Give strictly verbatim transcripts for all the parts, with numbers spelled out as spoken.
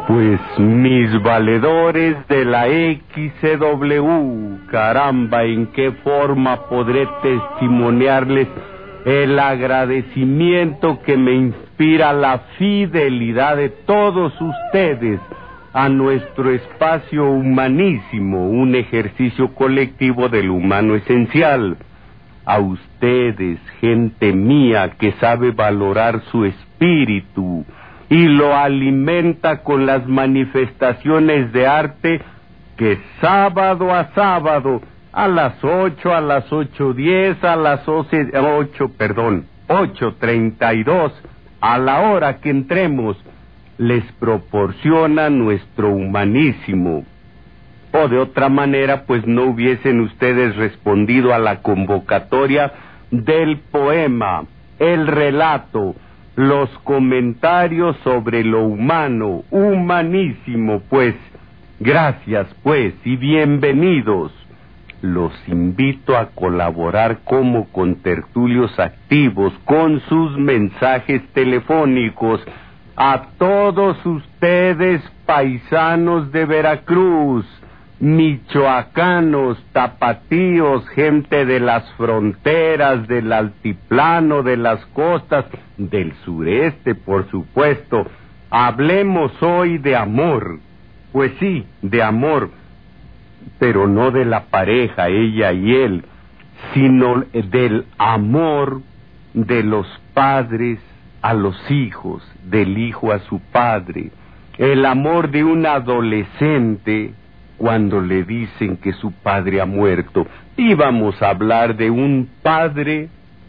Pues mis valedores de la X C W, caramba, ¿en qué forma podré testimoniarles el agradecimiento que me inspira la fidelidad de todos ustedes a nuestro espacio humanísimo, un ejercicio colectivo del humano esencial? A ustedes, gente mía que sabe valorar su espíritu y lo alimenta con las manifestaciones de arte que sábado a sábado, a las ocho, a las ocho diez, a las once, ocho, perdón, ocho treinta y dos, a la hora que entremos, les proporciona nuestro humanísimo. O de otra manera, pues no hubiesen ustedes respondido a la convocatoria del poema, el relato, los comentarios sobre lo humano, humanísimo, pues. Gracias, pues, y bienvenidos. Los invito a colaborar como contertulios activos con sus mensajes telefónicos a todos ustedes, paisanos de Veracruz, michoacanos, tapatíos, gente de las fronteras, del altiplano, de las costas, del sureste, por supuesto. Hablemos hoy de amor. Pues sí, de amor, pero no de la pareja, ella y él, sino del amor de los padres a los hijos, del hijo a su padre, el amor de un adolescente cuando le dicen que su padre ha muerto. Y vamos a hablar de un padre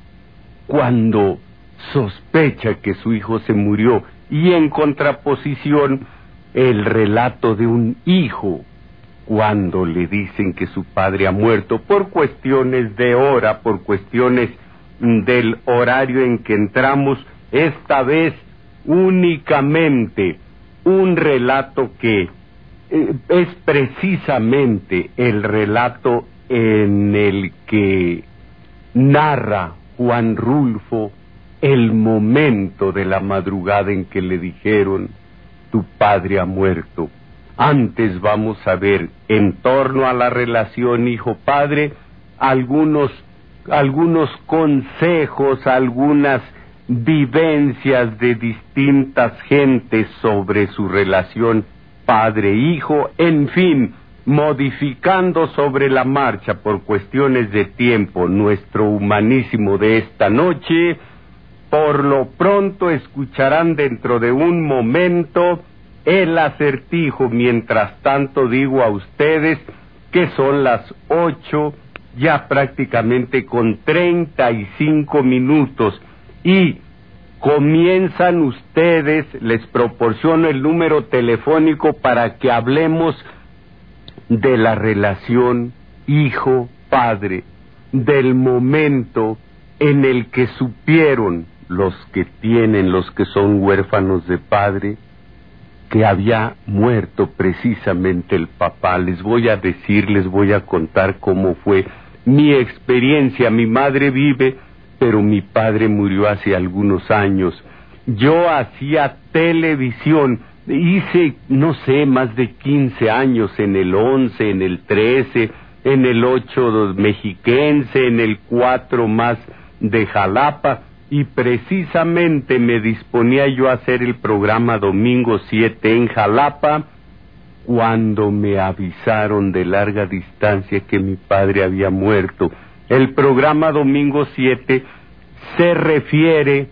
cuando sospecha que su hijo se murió, y en contraposición el relato de un hijo cuando le dicen que su padre ha muerto por cuestiones de hora, por cuestiones del horario en que entramos, esta vez únicamente un relato que eh, es precisamente el relato en el que narra Juan Rulfo el momento de la madrugada en que le dijeron: tu padre ha muerto. Antes vamos a ver, en torno a la relación hijo-padre, algunos, algunos consejos, algunas vivencias de distintas gentes sobre su relación padre-hijo, en fin, modificando sobre la marcha por cuestiones de tiempo nuestro humanísimo de esta noche. Por lo pronto escucharán dentro de un momento el acertijo. Mientras tanto digo a ustedes que son las ocho, ya prácticamente con treinta y cinco minutos, y comienzan ustedes, les proporciono el número telefónico para que hablemos de la relación hijo-padre, del momento en el que supieron los que tienen, los que son huérfanos de padre, que había muerto precisamente el papá. Les voy a decir, les voy a contar cómo fue mi experiencia. Mi madre vive, pero mi padre murió hace algunos años. Yo hacía televisión, hice, no sé, más de quince años, en el once, en el trece, en el ocho mexiquense, en el cuatro más de Jalapa, y precisamente me disponía yo a hacer el programa Domingo siete en Jalapa cuando me avisaron de larga distancia que mi padre había muerto. El programa Domingo siete se refiere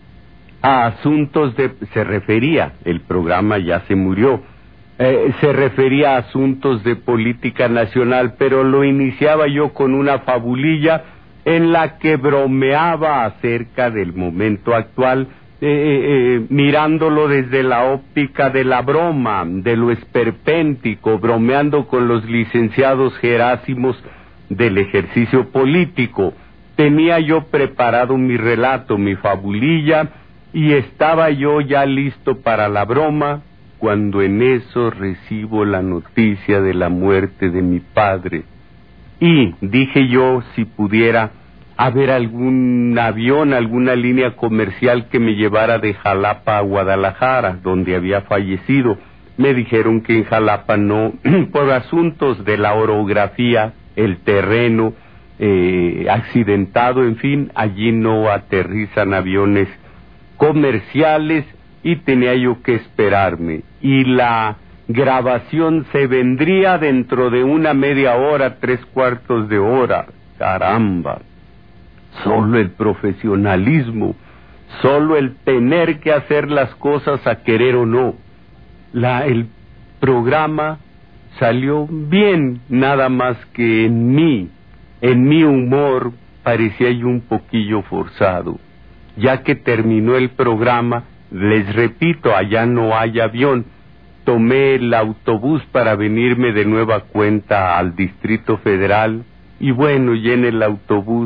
a asuntos de... se refería, el programa ya se murió, eh, se refería a asuntos de política nacional, pero lo iniciaba yo con una fabulilla en la que bromeaba acerca del momento actual, eh, eh, mirándolo desde la óptica de la broma, de lo esperpéntico, bromeando con los licenciados Gerásimos del ejercicio político. Tenía yo preparado mi relato, mi fabulilla, y estaba yo ya listo para la broma, cuando en eso recibo la noticia de la muerte de mi padre. Y dije yo, si pudiera haber algún avión, alguna línea comercial que me llevara de Jalapa a Guadalajara, donde había fallecido, me dijeron que en Jalapa no, por asuntos de la orografía, el terreno eh, accidentado, en fin, allí no aterrizan aviones comerciales y tenía yo que esperarme. Y la grabación se vendría dentro de una media hora, tres cuartos de hora. Caramba, solo el profesionalismo, solo el tener que hacer las cosas a querer o no. La, el programa salió bien, nada más que en mí, en mi humor, parecía yo un poquillo forzado. Ya que terminó el programa, les repito, allá no hay avión, tomé el autobús para venirme de nueva cuenta al Distrito Federal, y bueno, y en el autobús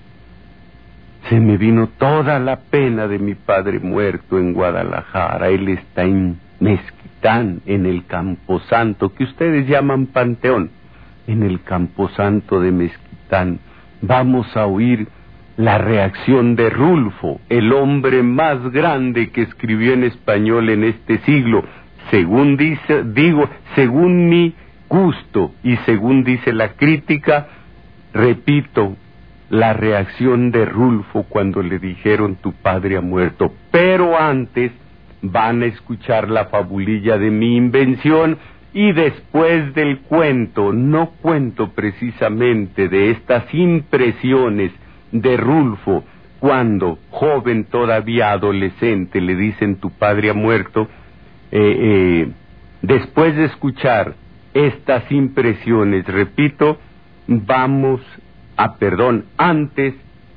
se me vino toda la pena de mi padre muerto en Guadalajara. Él está en Mezquitán, en el Camposanto, que ustedes llaman Panteón, en el Camposanto de Mezquitán. Vamos a oír la reacción de Rulfo, el hombre más grande que escribió en español en este siglo, según dice, digo, según mi gusto y según dice la crítica. Repito, la reacción de Rulfo cuando le dijeron tu padre ha muerto. Pero antes van a escuchar la fabulilla de mi invención, y después del cuento, no cuento precisamente de estas impresiones de Rulfo cuando joven, todavía adolescente, le dicen tu padre ha muerto, eh, eh, después de escuchar estas impresiones, repito, vamos a, perdón, antes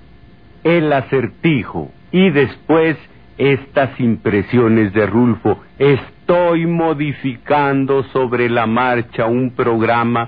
el acertijo y después estas impresiones de Rulfo. Estoy modificando sobre la marcha un programa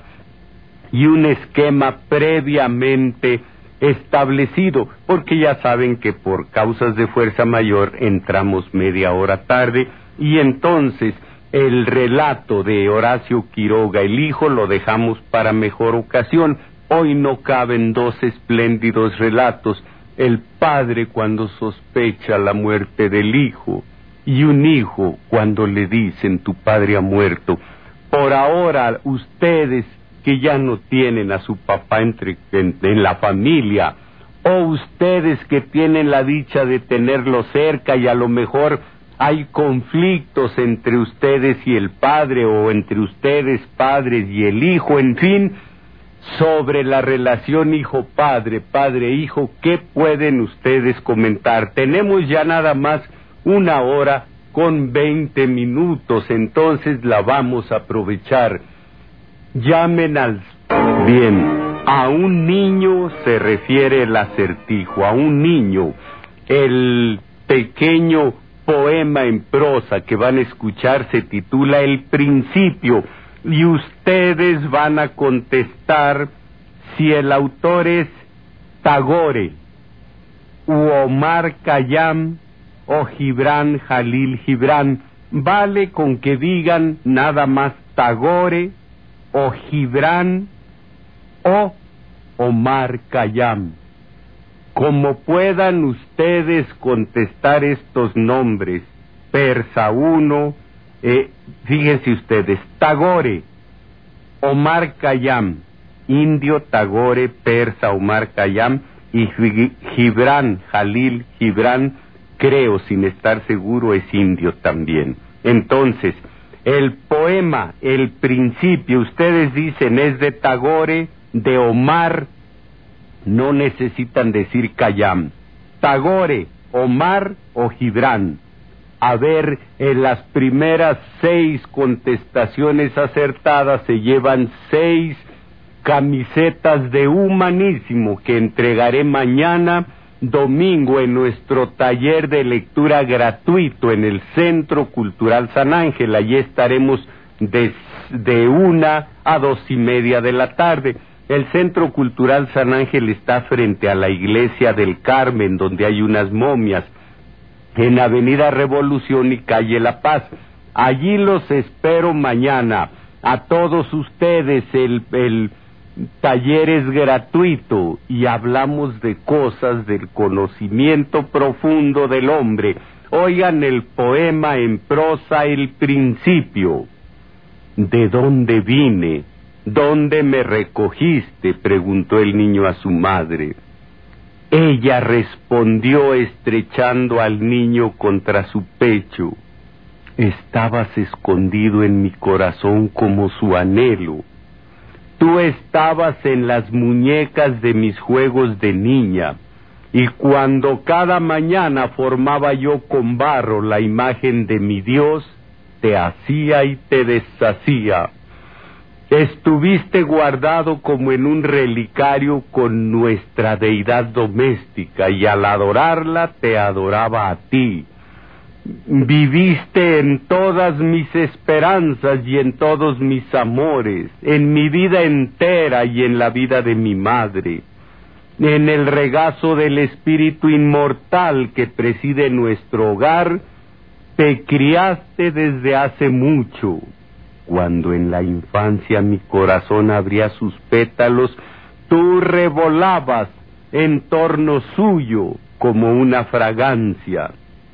y un esquema previamente establecido, porque ya saben que por causas de fuerza mayor entramos media hora tarde, y entonces el relato de Horacio Quiroga, el hijo, lo dejamos para mejor ocasión. Hoy no caben dos espléndidos relatos: el padre cuando sospecha la muerte del hijo, y un hijo cuando le dicen tu padre ha muerto. Por ahora, ustedes que ya no tienen a su papá entre, en, en la familia, o ustedes que tienen la dicha de tenerlo cerca y a lo mejor hay conflictos entre ustedes y el padre, o entre ustedes padres y el hijo, en fin, sobre la relación hijo-padre, padre-hijo, ¿qué pueden ustedes comentar? Tenemos ya nada más una hora con veinte minutos, entonces la vamos a aprovechar. Llamen al... Bien, a un niño se refiere el acertijo, a un niño. El pequeño poema en prosa que van a escuchar se titula El Principio, y ustedes van a contestar si el autor es Tagore, u Omar Khayyam, o Gibran Jalil Gibran. Vale con que digan nada más Tagore, o Gibran, o Omar Khayyam. Como puedan ustedes contestar estos nombres, Persa uno, eh, fíjense ustedes, Tagore, Omar Khayyam, indio Tagore, persa Omar Khayyam, y Gibran Jalil Gibran, creo sin estar seguro es indio también. Entonces, el poema, el principio, ustedes dicen es de Tagore, de Omar, no necesitan decir Khayyam. Tagore, Omar o Gibran. A ver, en las primeras seis contestaciones acertadas se llevan seis camisetas de Humanísimo que entregaré mañana domingo en nuestro taller de lectura gratuito en el Centro Cultural San Ángel. Allí estaremos de, de una a dos y media de la tarde. El Centro Cultural San Ángel está frente a la Iglesia del Carmen, donde hay unas momias, en Avenida Revolución y Calle La Paz. Allí los espero mañana. A todos ustedes, el, el taller es gratuito y hablamos de cosas del conocimiento profundo del hombre. Oigan el poema en prosa El Principio. ¿De dónde vine? ¿Dónde me recogiste?, preguntó el niño a su madre. Ella respondió estrechando al niño contra su pecho: estabas escondido en mi corazón como su anhelo. Tú estabas en las muñecas de mis juegos de niña, y cuando cada mañana formaba yo con barro la imagen de mi Dios, te hacía y te deshacía. Estuviste guardado como en un relicario con nuestra deidad doméstica, y al adorarla te adoraba a ti. Viviste en todas mis esperanzas y en todos mis amores, en mi vida entera y en la vida de mi madre, en el regazo del espíritu inmortal que preside nuestro hogar. Te criaste desde hace mucho. Cuando en la infancia mi corazón abría sus pétalos, tú revolabas en torno suyo como una fragancia.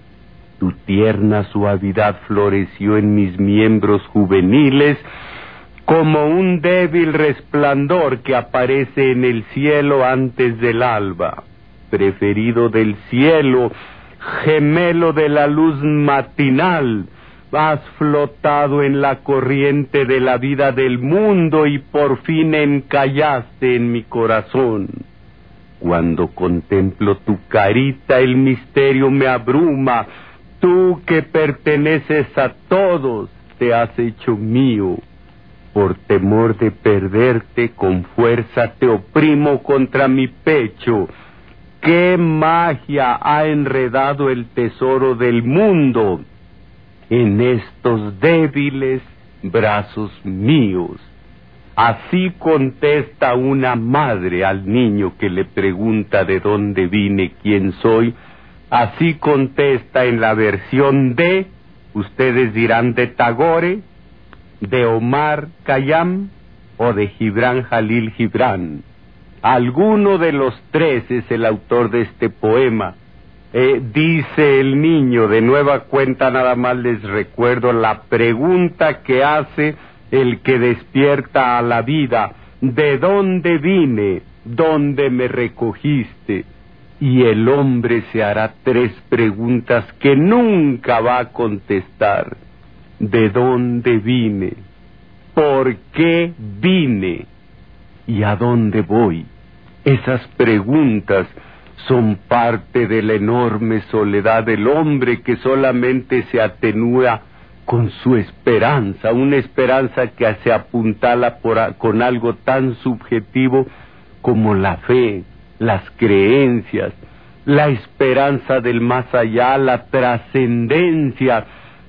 Tu tierna suavidad floreció en mis miembros juveniles como un débil resplandor que aparece en el cielo antes del alba. Preferido del cielo, gemelo de la luz matinal, has flotado en la corriente de la vida del mundo y por fin encallaste en mi corazón. Cuando contemplo tu carita, el misterio me abruma. Tú que perteneces a todos, te has hecho mío. Por temor de perderte, con fuerza te oprimo contra mi pecho. ¡Qué magia ha enredado el tesoro del mundo en estos débiles brazos míos! Así contesta una madre al niño que le pregunta de dónde vine, quién soy. Así contesta en la versión de, ustedes dirán, de Tagore, de Omar Khayyam o de Gibran Jalil Gibran. Alguno de los tres es el autor de este poema. Eh, dice el niño, de nueva cuenta nada más les recuerdo la pregunta que hace el que despierta a la vida: ¿de dónde vine? ¿Dónde me recogiste? Y el hombre se hará tres preguntas que nunca va a contestar. ¿De dónde vine? ¿Por qué vine? ¿Y a dónde voy? Esas preguntas son parte de la enorme soledad del hombre que solamente se atenúa con su esperanza, una esperanza que se apuntala por a, con algo tan subjetivo como la fe, las creencias, la esperanza del más allá, la trascendencia.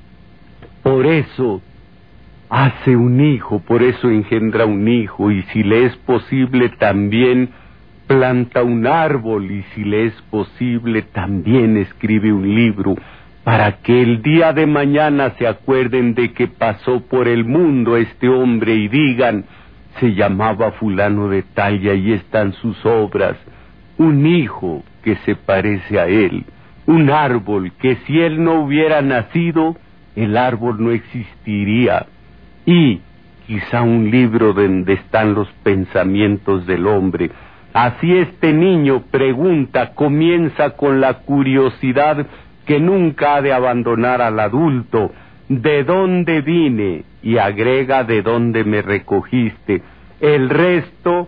Por eso hace un hijo, por eso engendra un hijo, y si le es posible también planta un árbol, y si le es posible también escribe un libro, para que el día de mañana se acuerden de que pasó por el mundo este hombre y digan: se llamaba fulano de tal y ahí están sus obras. Un hijo que se parece a él, un árbol que si él no hubiera nacido, el árbol no existiría, y quizá un libro donde están los pensamientos del hombre. Así este niño pregunta, comienza con la curiosidad que nunca ha de abandonar al adulto: ¿de dónde vine? Y agrega: ¿de dónde me recogiste? El resto,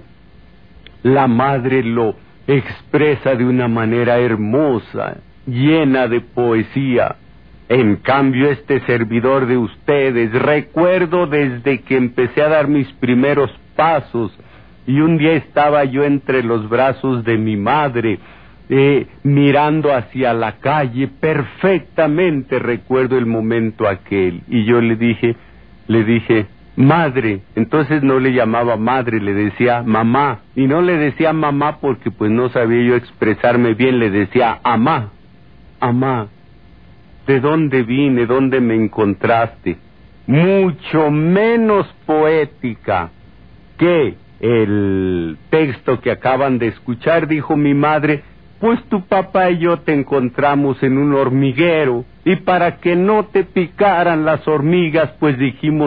la madre lo expresa de una manera hermosa, llena de poesía. En cambio, este servidor de ustedes, recuerdo desde que empecé a dar mis primeros pasos, y un día estaba yo entre los brazos de mi madre, eh, mirando hacia la calle. Perfectamente recuerdo el momento aquel, y yo le dije, le dije, madre. Entonces no le llamaba madre, le decía mamá, y no le decía mamá porque pues no sabía yo expresarme bien, le decía amá, amá. ¿De dónde vine? ¿Dónde me encontraste? Mucho menos poética que el texto que acaban de escuchar, dijo mi madre: pues tu papá y yo te encontramos en un hormiguero, y para que no te picaran las hormigas, pues dijimos: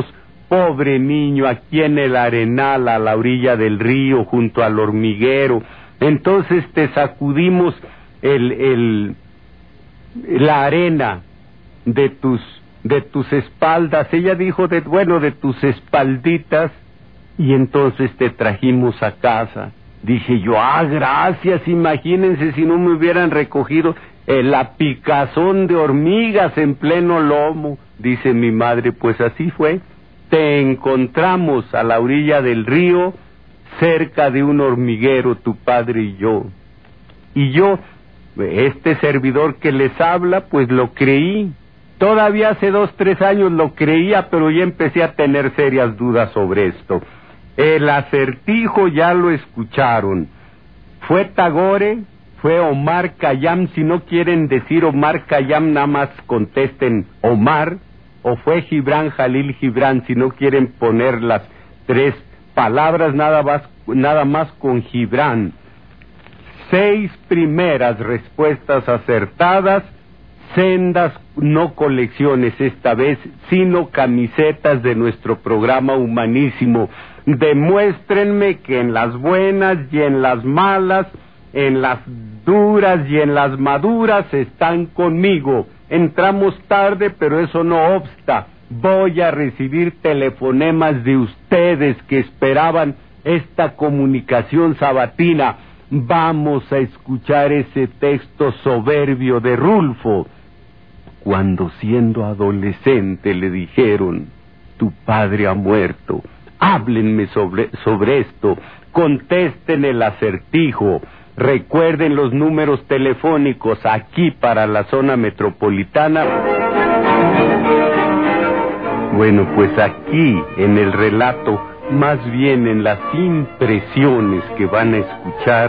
pobre niño, aquí en el arenal, a la orilla del río, junto al hormiguero. Entonces te sacudimos el, el, la arena de tus, de tus espaldas. Ella dijo, de, bueno, de tus espalditas, y entonces te trajimos a casa. Dije yo, ah, gracias, imagínense si no me hubieran recogido el picazón de hormigas en pleno lomo. Dice mi madre, pues así fue. Te encontramos a la orilla del río, cerca de un hormiguero, tu padre y yo. Y yo, este servidor que les habla, pues lo creí. Todavía hace dos, tres años lo creía, pero ya empecé a tener serias dudas sobre esto. El acertijo ya lo escucharon. Fue Tagore, fue Omar Khayyam. Si no quieren decir Omar Khayyam, nada más contesten Omar. O fue Gibran Jalil Gibran, si no quieren poner las tres palabras, nada más, nada más con Gibran. Seis primeras respuestas acertadas, sendas, no colecciones esta vez, sino camisetas de nuestro programa humanísimo. Demuéstrenme que en las buenas y en las malas, en las duras y en las maduras están conmigo. Entramos tarde, pero eso no obsta. Voy a recibir telefonemas de ustedes que esperaban esta comunicación sabatina. Vamos a escuchar ese texto soberbio de Rulfo. Cuando siendo adolescente le dijeron, tu padre ha muerto. Háblenme sobre, sobre esto. Contesten el acertijo. Recuerden los números telefónicos aquí para la zona metropolitana. Bueno, pues aquí en el relato, más bien en las impresiones que van a escuchar,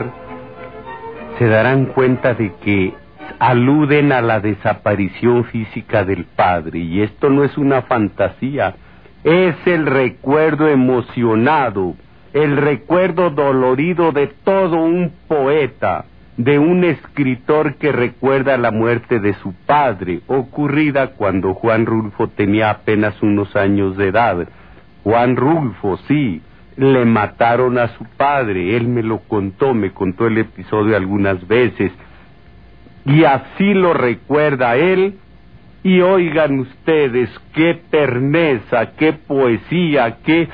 se darán cuenta de que aluden a la desaparición física del padre, y esto no es una fantasía, es el recuerdo emocionado, el recuerdo dolorido de todo un poeta, de un escritor que recuerda la muerte de su padre, ocurrida cuando Juan Rulfo tenía apenas unos años de edad. Juan Rulfo, sí, le mataron a su padre, él me lo contó, me contó el episodio algunas veces, y así lo recuerda él. Y oigan ustedes, qué terneza, qué poesía, qué...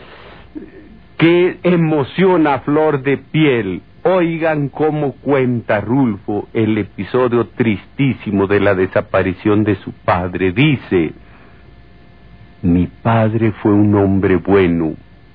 qué emoción a flor de piel. Oigan cómo cuenta Rulfo el episodio tristísimo de la desaparición de su padre. Dice, mi padre fue un hombre bueno.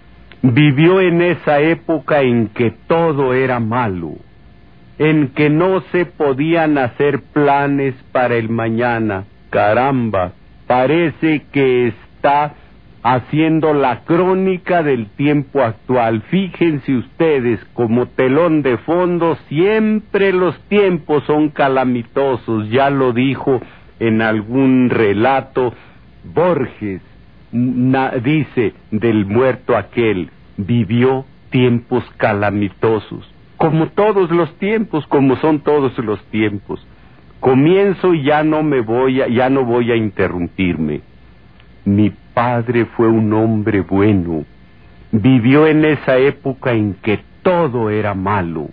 Vivió en esa época en que todo era malo, en que no se podían hacer planes para el mañana. Caramba, parece que está haciendo la crónica del tiempo actual. Fíjense ustedes, como telón de fondo, siempre los tiempos son calamitosos. Ya lo dijo en algún relato Borges, na, dice del muerto aquel, vivió tiempos calamitosos, como todos los tiempos, como son todos los tiempos. Comienzo y ya no me voy a, ya no voy a interrumpirme. Mi padre fue un hombre bueno. Vivió en esa época en que todo era malo,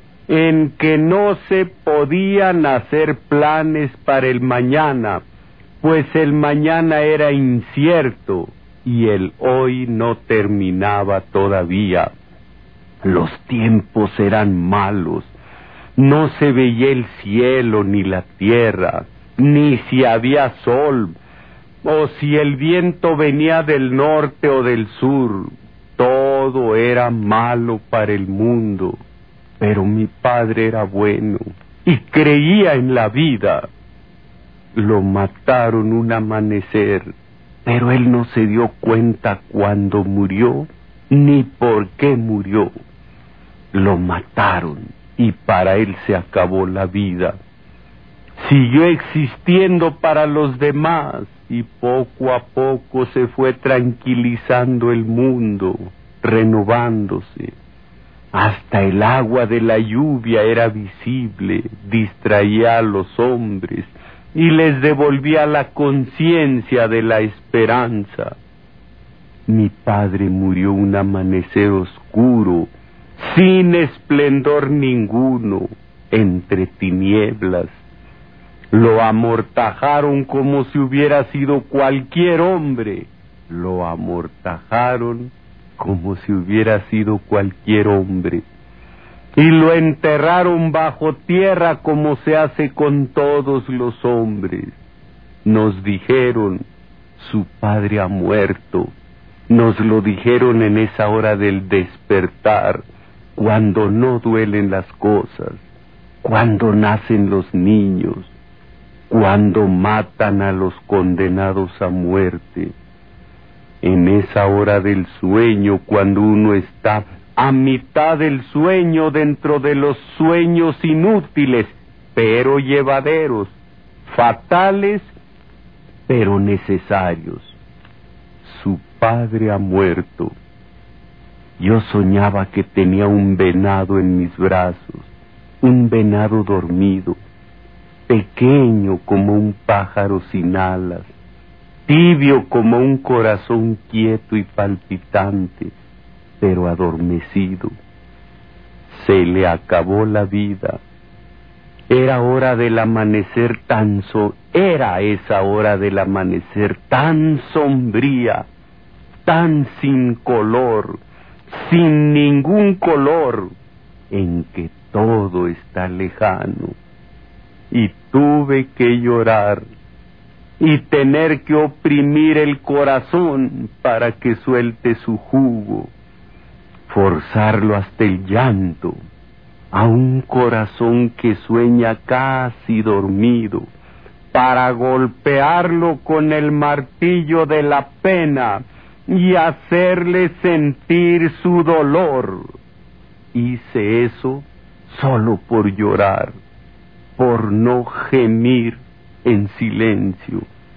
en que no se podían hacer planes para el mañana, pues el mañana era incierto y el hoy no terminaba todavía. Los tiempos eran malos. No se veía el cielo ni la tierra, ni si había sol, o si el viento venía del norte o del sur. Todo era malo para el mundo, pero mi padre era bueno y creía en la vida. Lo mataron un amanecer, pero él no se dio cuenta cuándo murió, ni por qué murió. Lo mataron y para él se acabó la vida. Siguió existiendo para los demás y poco a poco se fue tranquilizando el mundo, renovándose. Hasta el agua de la lluvia era visible, distraía a los hombres y les devolvía la conciencia de la esperanza. Mi padre murió un amanecer oscuro, sin esplendor ninguno, entre tinieblas. Lo amortajaron como si hubiera sido cualquier hombre. Lo amortajaron como si hubiera sido cualquier hombre. Y lo enterraron bajo tierra como se hace con todos los hombres. Nos dijeron, su padre ha muerto. Nos lo dijeron en esa hora del despertar, cuando no duelen las cosas, cuando nacen los niños, cuando matan a los condenados a muerte. En esa hora del sueño, cuando uno está a mitad del sueño, dentro de los sueños inútiles, pero llevaderos, fatales, pero necesarios. Su padre ha muerto. Yo soñaba que tenía un venado en mis brazos, un venado dormido, pequeño como un pájaro sin alas, tibio como un corazón quieto y palpitante, pero adormecido. Se le acabó la vida. Era hora del amanecer tan so era esa hora del amanecer tan sombría, tan sin color, sin ningún color, en que todo está lejano. Y tuve que llorar y tener que oprimir el corazón para que suelte su jugo, forzarlo hasta el llanto, a un corazón que sueña casi dormido, para golpearlo con el martillo de la pena y hacerle sentir su dolor. Hice eso solo por llorar, por no gemir en silencio.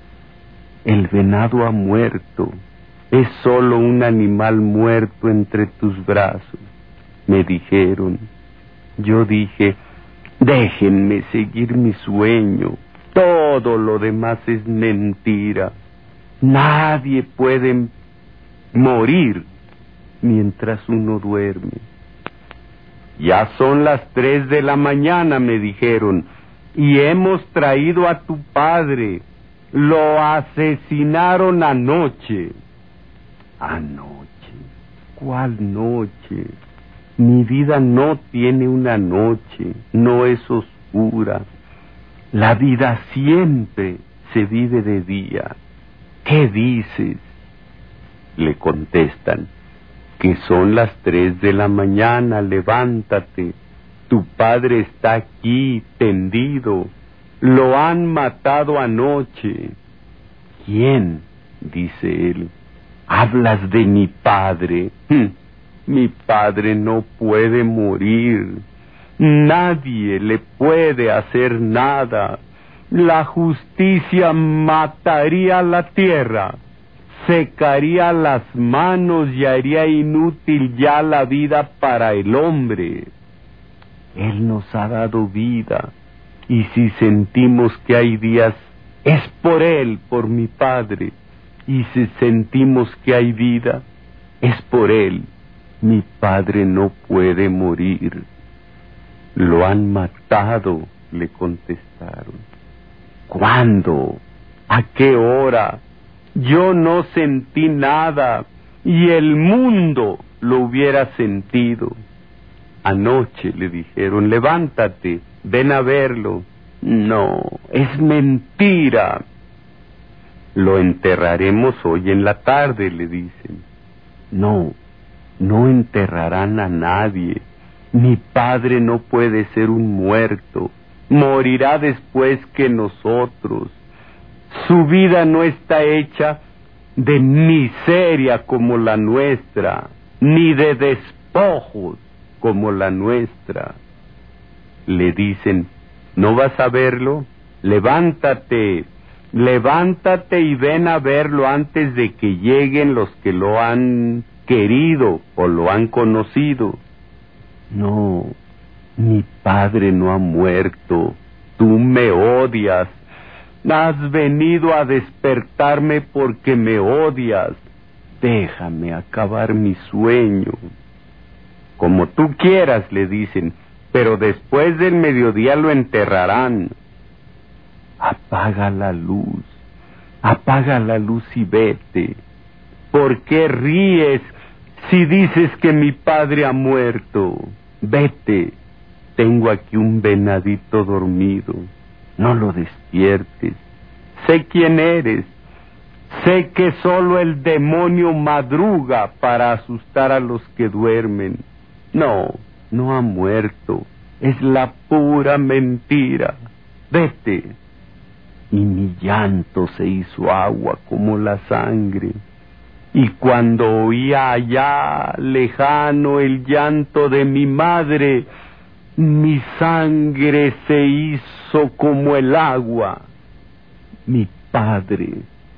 El venado ha muerto, es solo un animal muerto entre tus brazos, me dijeron. Yo dije, déjenme seguir mi sueño, todo lo demás es mentira. Nadie puede morir mientras uno duerme. Ya son las tres de la mañana, me dijeron, y hemos traído a tu padre. Lo asesinaron anoche. ¿Anoche? ¿Cuál noche? Mi vida no tiene una noche, no es oscura. La vida siempre se vive de día. ¿Qué dices? Le contestan, que son las tres de la mañana, levántate. Tu padre está aquí, tendido. Lo han matado anoche. ¿Quién? Dice él. Hablas de mi padre. Hm. Mi padre no puede morir. Nadie le puede hacer nada. La justicia mataría la tierra, secaría las manos y haría inútil ya la vida para el hombre. Él nos ha dado vida, y si sentimos que hay días, es por él, por mi padre. Y si sentimos que hay vida, es por él. Mi padre no puede morir. Lo han matado, le contestaron. ¿Cuándo? ¿A qué hora? Yo no sentí nada, y el mundo lo hubiera sentido. Anoche, le dijeron, levántate, ven a verlo. No, es mentira. Lo enterraremos hoy en la tarde, le dicen. No, no enterrarán a nadie. Mi padre no puede ser un muerto. Morirá después que nosotros. Su vida no está hecha de miseria como la nuestra, ni de despojos como la nuestra. Le dicen, ¿no vas a verlo? Levántate, levántate y ven a verlo antes de que lleguen los que lo han querido o lo han conocido. No, mi padre no ha muerto. Tú me odias. Has venido a despertarme porque me odias. déjame acabar mi sueño. Como tú quieras, le dicen, pero después del mediodía lo enterrarán. Apaga la luz, apaga la luz y vete. ¿Por qué ríes si dices que mi padre ha muerto? Vete, tengo aquí un venadito dormido, no lo despiertes. Sé quién eres, sé que solo el demonio madruga para asustar a los que duermen. No, no ha muerto, es la pura mentira. Vete. Y mi llanto se hizo agua como la sangre. Y cuando oía allá lejano el llanto de mi madre, mi sangre se hizo como el agua. Mi padre.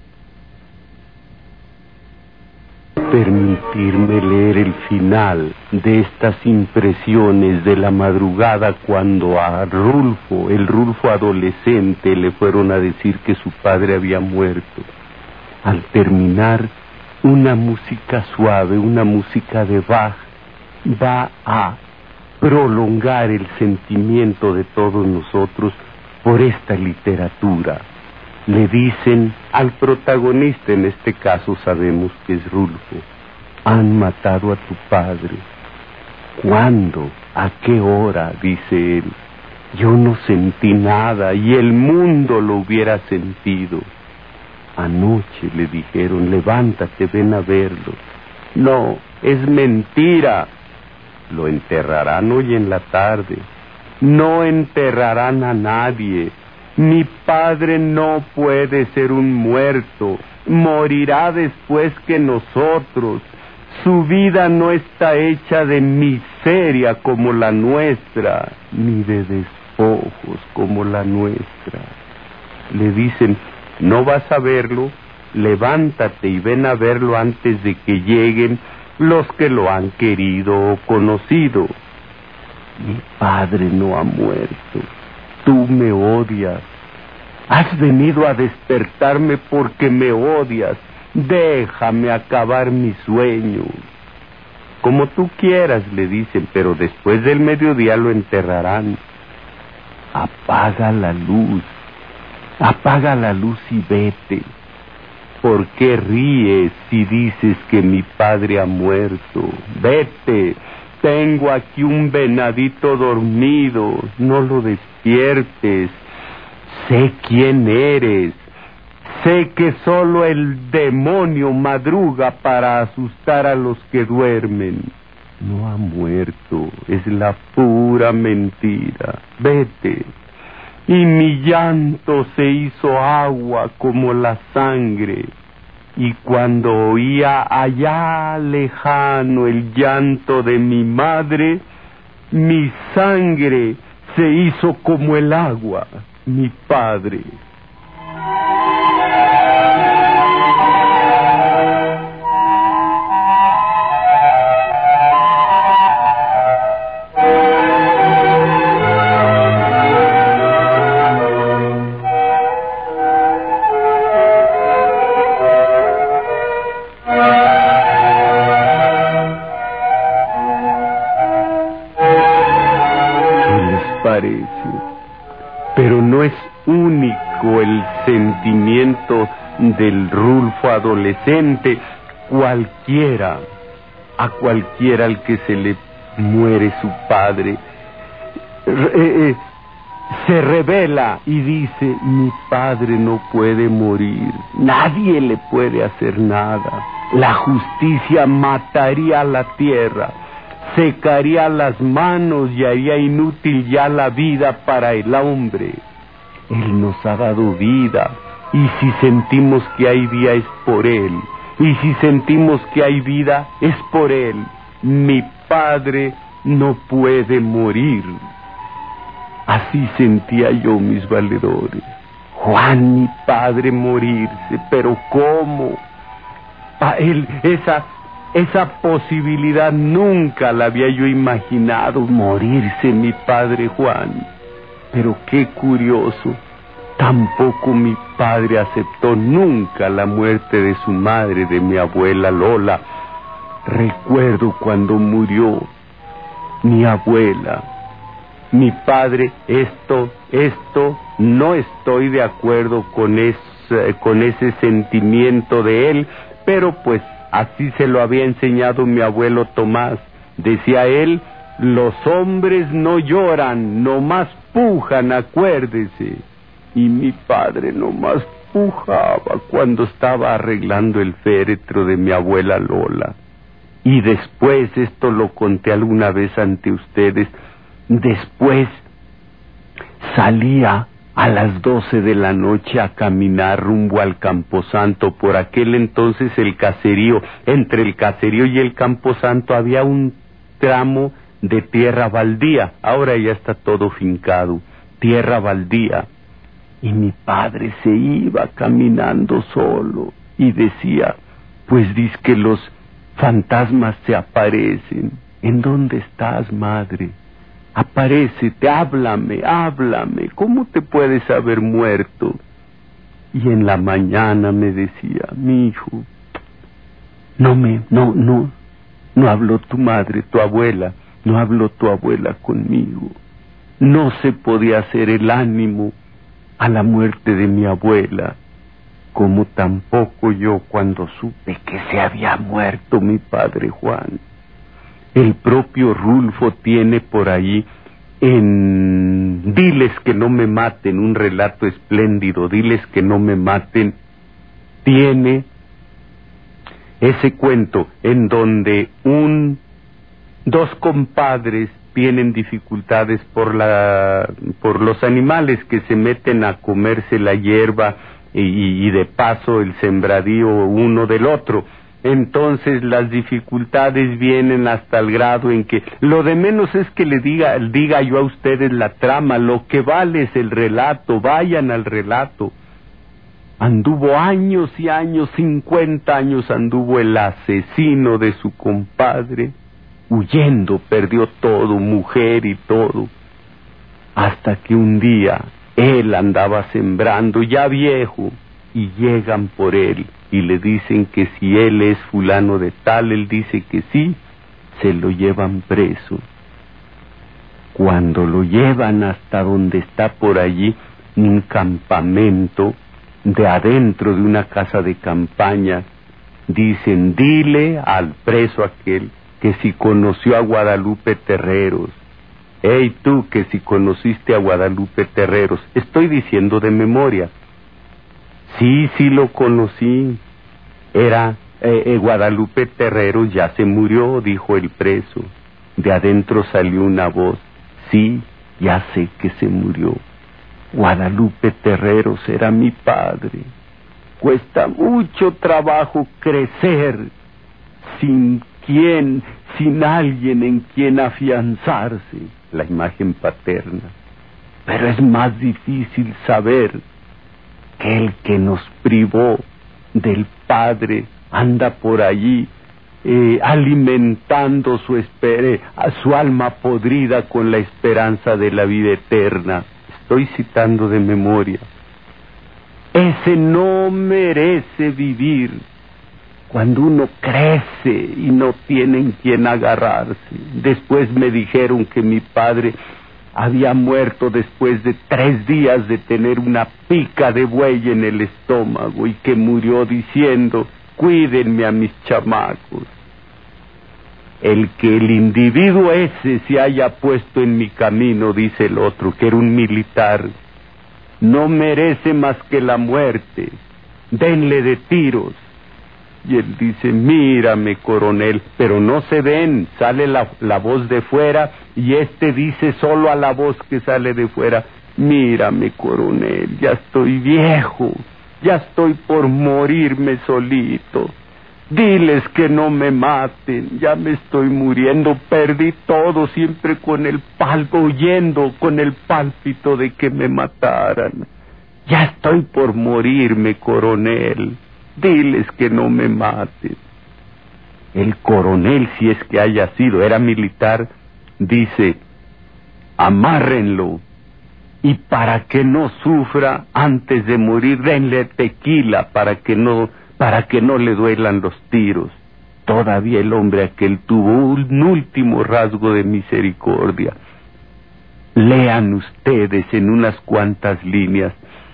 Permitirme leer el final de estas impresiones de la madrugada cuando a Rulfo, el Rulfo adolescente, le fueron a decir que su padre había muerto. Al terminar, una música suave, una música de Bach, va a prolongar el sentimiento de todos nosotros por esta literatura. Le dicen al protagonista, en este caso sabemos que es Rulfo, han matado a tu padre. ¿Cuándo? ¿A qué hora? Dice él. Yo no sentí nada y el mundo lo hubiera sentido. Anoche le dijeron, levántate, ven a verlo. No, es mentira. Lo enterrarán hoy en la tarde. No enterrarán a nadie. Mi padre no puede ser un muerto. Morirá después que nosotros. Su vida no está hecha de miseria como la nuestra, ni de despojos como la nuestra. Le dicen, no vas a verlo, levántate y ven a verlo antes de que lleguen los que lo han querido o conocido. Mi padre no ha muerto. Tú me odias. Has venido a despertarme porque me odias. Déjame acabar mi sueño. Como tú quieras, le dicen, pero después del mediodía lo enterrarán. Apaga la luz. Apaga la luz y vete. ¿Por qué ríes si dices que mi padre ha muerto? Vete. Tengo aquí un venadito dormido, no lo despiertes. Sé quién eres. Sé que solo el demonio madruga para asustar a los que duermen. No ha muerto, es la pura mentira. Vete. Y mi llanto se hizo agua como la sangre. Y cuando oía allá lejano el llanto de mi madre, mi sangre se hizo como el agua, mi padre. Pero no es único el sentimiento del Rulfo adolescente. Cualquiera, a cualquiera al que se le muere su padre, eh, eh, se revela y dice, mi padre no puede morir, nadie le puede hacer nada. La justicia mataría a la tierra, secaría las manos y haría inútil ya la vida para el hombre. Él nos ha dado vida, y si sentimos que hay vida es por Él, y si sentimos que hay vida es por Él. Mi padre no puede morir. Así sentía yo, mis valedores. Juan, mi padre, morirse, pero ¿cómo? A él, esa... Esa posibilidad nunca la había yo imaginado, morirse mi padre Juan. Pero qué curioso, Tampoco mi padre aceptó nunca la muerte de su madre, de mi abuela Lola. Recuerdo cuando murió mi abuela. Mi padre, esto, esto, no estoy de acuerdo con ese, con ese sentimiento de él, pero pues así se lo había enseñado mi abuelo Tomás. Decía él, los hombres no lloran, nomás pujan, acuérdese. Y mi padre nomás pujaba cuando estaba arreglando el féretro de mi abuela Lola. Y después, esto lo conté alguna vez ante ustedes, después salía a las doce de la noche a caminar rumbo al Camposanto. Por aquel entonces el caserío, entre el caserío y el Camposanto había un tramo de tierra baldía. Ahora ya está todo fincado, tierra baldía. Y mi padre se iba caminando solo y decía, pues dice que los fantasmas se aparecen. ¿En dónde estás, madre? Aparécete, háblame, háblame. ¿Cómo te puedes haber muerto? Y en la mañana me decía, mi hijo, no me, no, no, no habló tu madre, tu abuela, no habló tu abuela conmigo. No se podía hacer el ánimo a la muerte de mi abuela, como tampoco yo cuando supe que se había muerto mi padre Juan. El propio Rulfo tiene por ahí en Diles que no me maten, un relato espléndido, Diles que no me maten, tiene ese cuento en donde un dos compadres tienen dificultades por la por los animales que se meten a comerse la hierba y, y de paso el sembradío uno del otro. Entonces las dificultades vienen hasta el grado en que lo de menos es que le diga diga yo a ustedes la trama, lo que vale es el relato, vayan al relato. Anduvo años y años, cincuenta años anduvo el asesino de su compadre, huyendo, perdió todo, mujer y todo, hasta que un día él andaba sembrando, ya viejo, y llegan por él y le dicen que si él es fulano de tal, él dice que sí, se lo llevan preso. Cuando lo llevan hasta donde está por allí un campamento, de adentro de una casa de campaña, dicen, dile al preso aquel que si conoció a Guadalupe Terreros. Ey tú que si conociste a Guadalupe Terreros, estoy diciendo de memoria. Sí, sí lo conocí. Era eh, eh, Guadalupe Terreros, ya se murió, dijo el preso. De adentro salió una voz, sí, ya sé que se murió. Guadalupe Terreros era mi padre. Cuesta mucho trabajo crecer sin quien, sin alguien en quien afianzarse, la imagen paterna. Pero es más difícil saber que el que nos privó del padre anda por allí eh, alimentando su, espere, a su alma podrida con la esperanza de la vida eterna. Estoy citando de memoria. Ese no merece vivir cuando uno crece y no tiene en quien agarrarse. Después me dijeron que mi padre había muerto después de tres días de tener una pica de buey en el estómago y que murió diciendo, cuídenme a mis chamacos. El que el individuo ese se haya puesto en mi camino, dice el otro, que era un militar, no merece más que la muerte, denle de tiros. Y él dice, mírame, coronel, pero no se ven, sale la, la voz de fuera, y este dice solo a la voz que sale de fuera, mírame, coronel, ya estoy viejo, ya estoy por morirme solito. Diles que no me maten, ya me estoy muriendo, perdí todo, siempre con el palpo, huyendo con el pálpito de que me mataran. Ya estoy por morirme, coronel, diles que no me maten. El coronel, si es que haya sido, era militar, dice, amárrenlo y para que no sufra antes de morir, denle tequila para que no, para que no le duelan los tiros. Todavía el hombre aquel tuvo un último rasgo de misericordia. Lean ustedes en unas cuantas líneas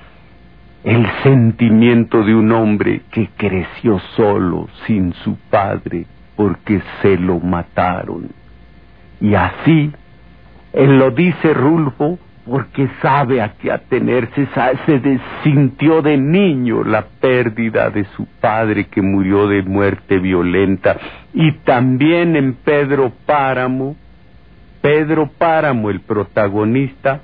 el sentimiento de un hombre que creció solo, sin su padre, porque se lo mataron. Y así, él lo dice Rulfo, porque sabe a qué atenerse, se sintió de niño la pérdida de su padre que murió de muerte violenta. Y también en Pedro Páramo, Pedro Páramo, el protagonista,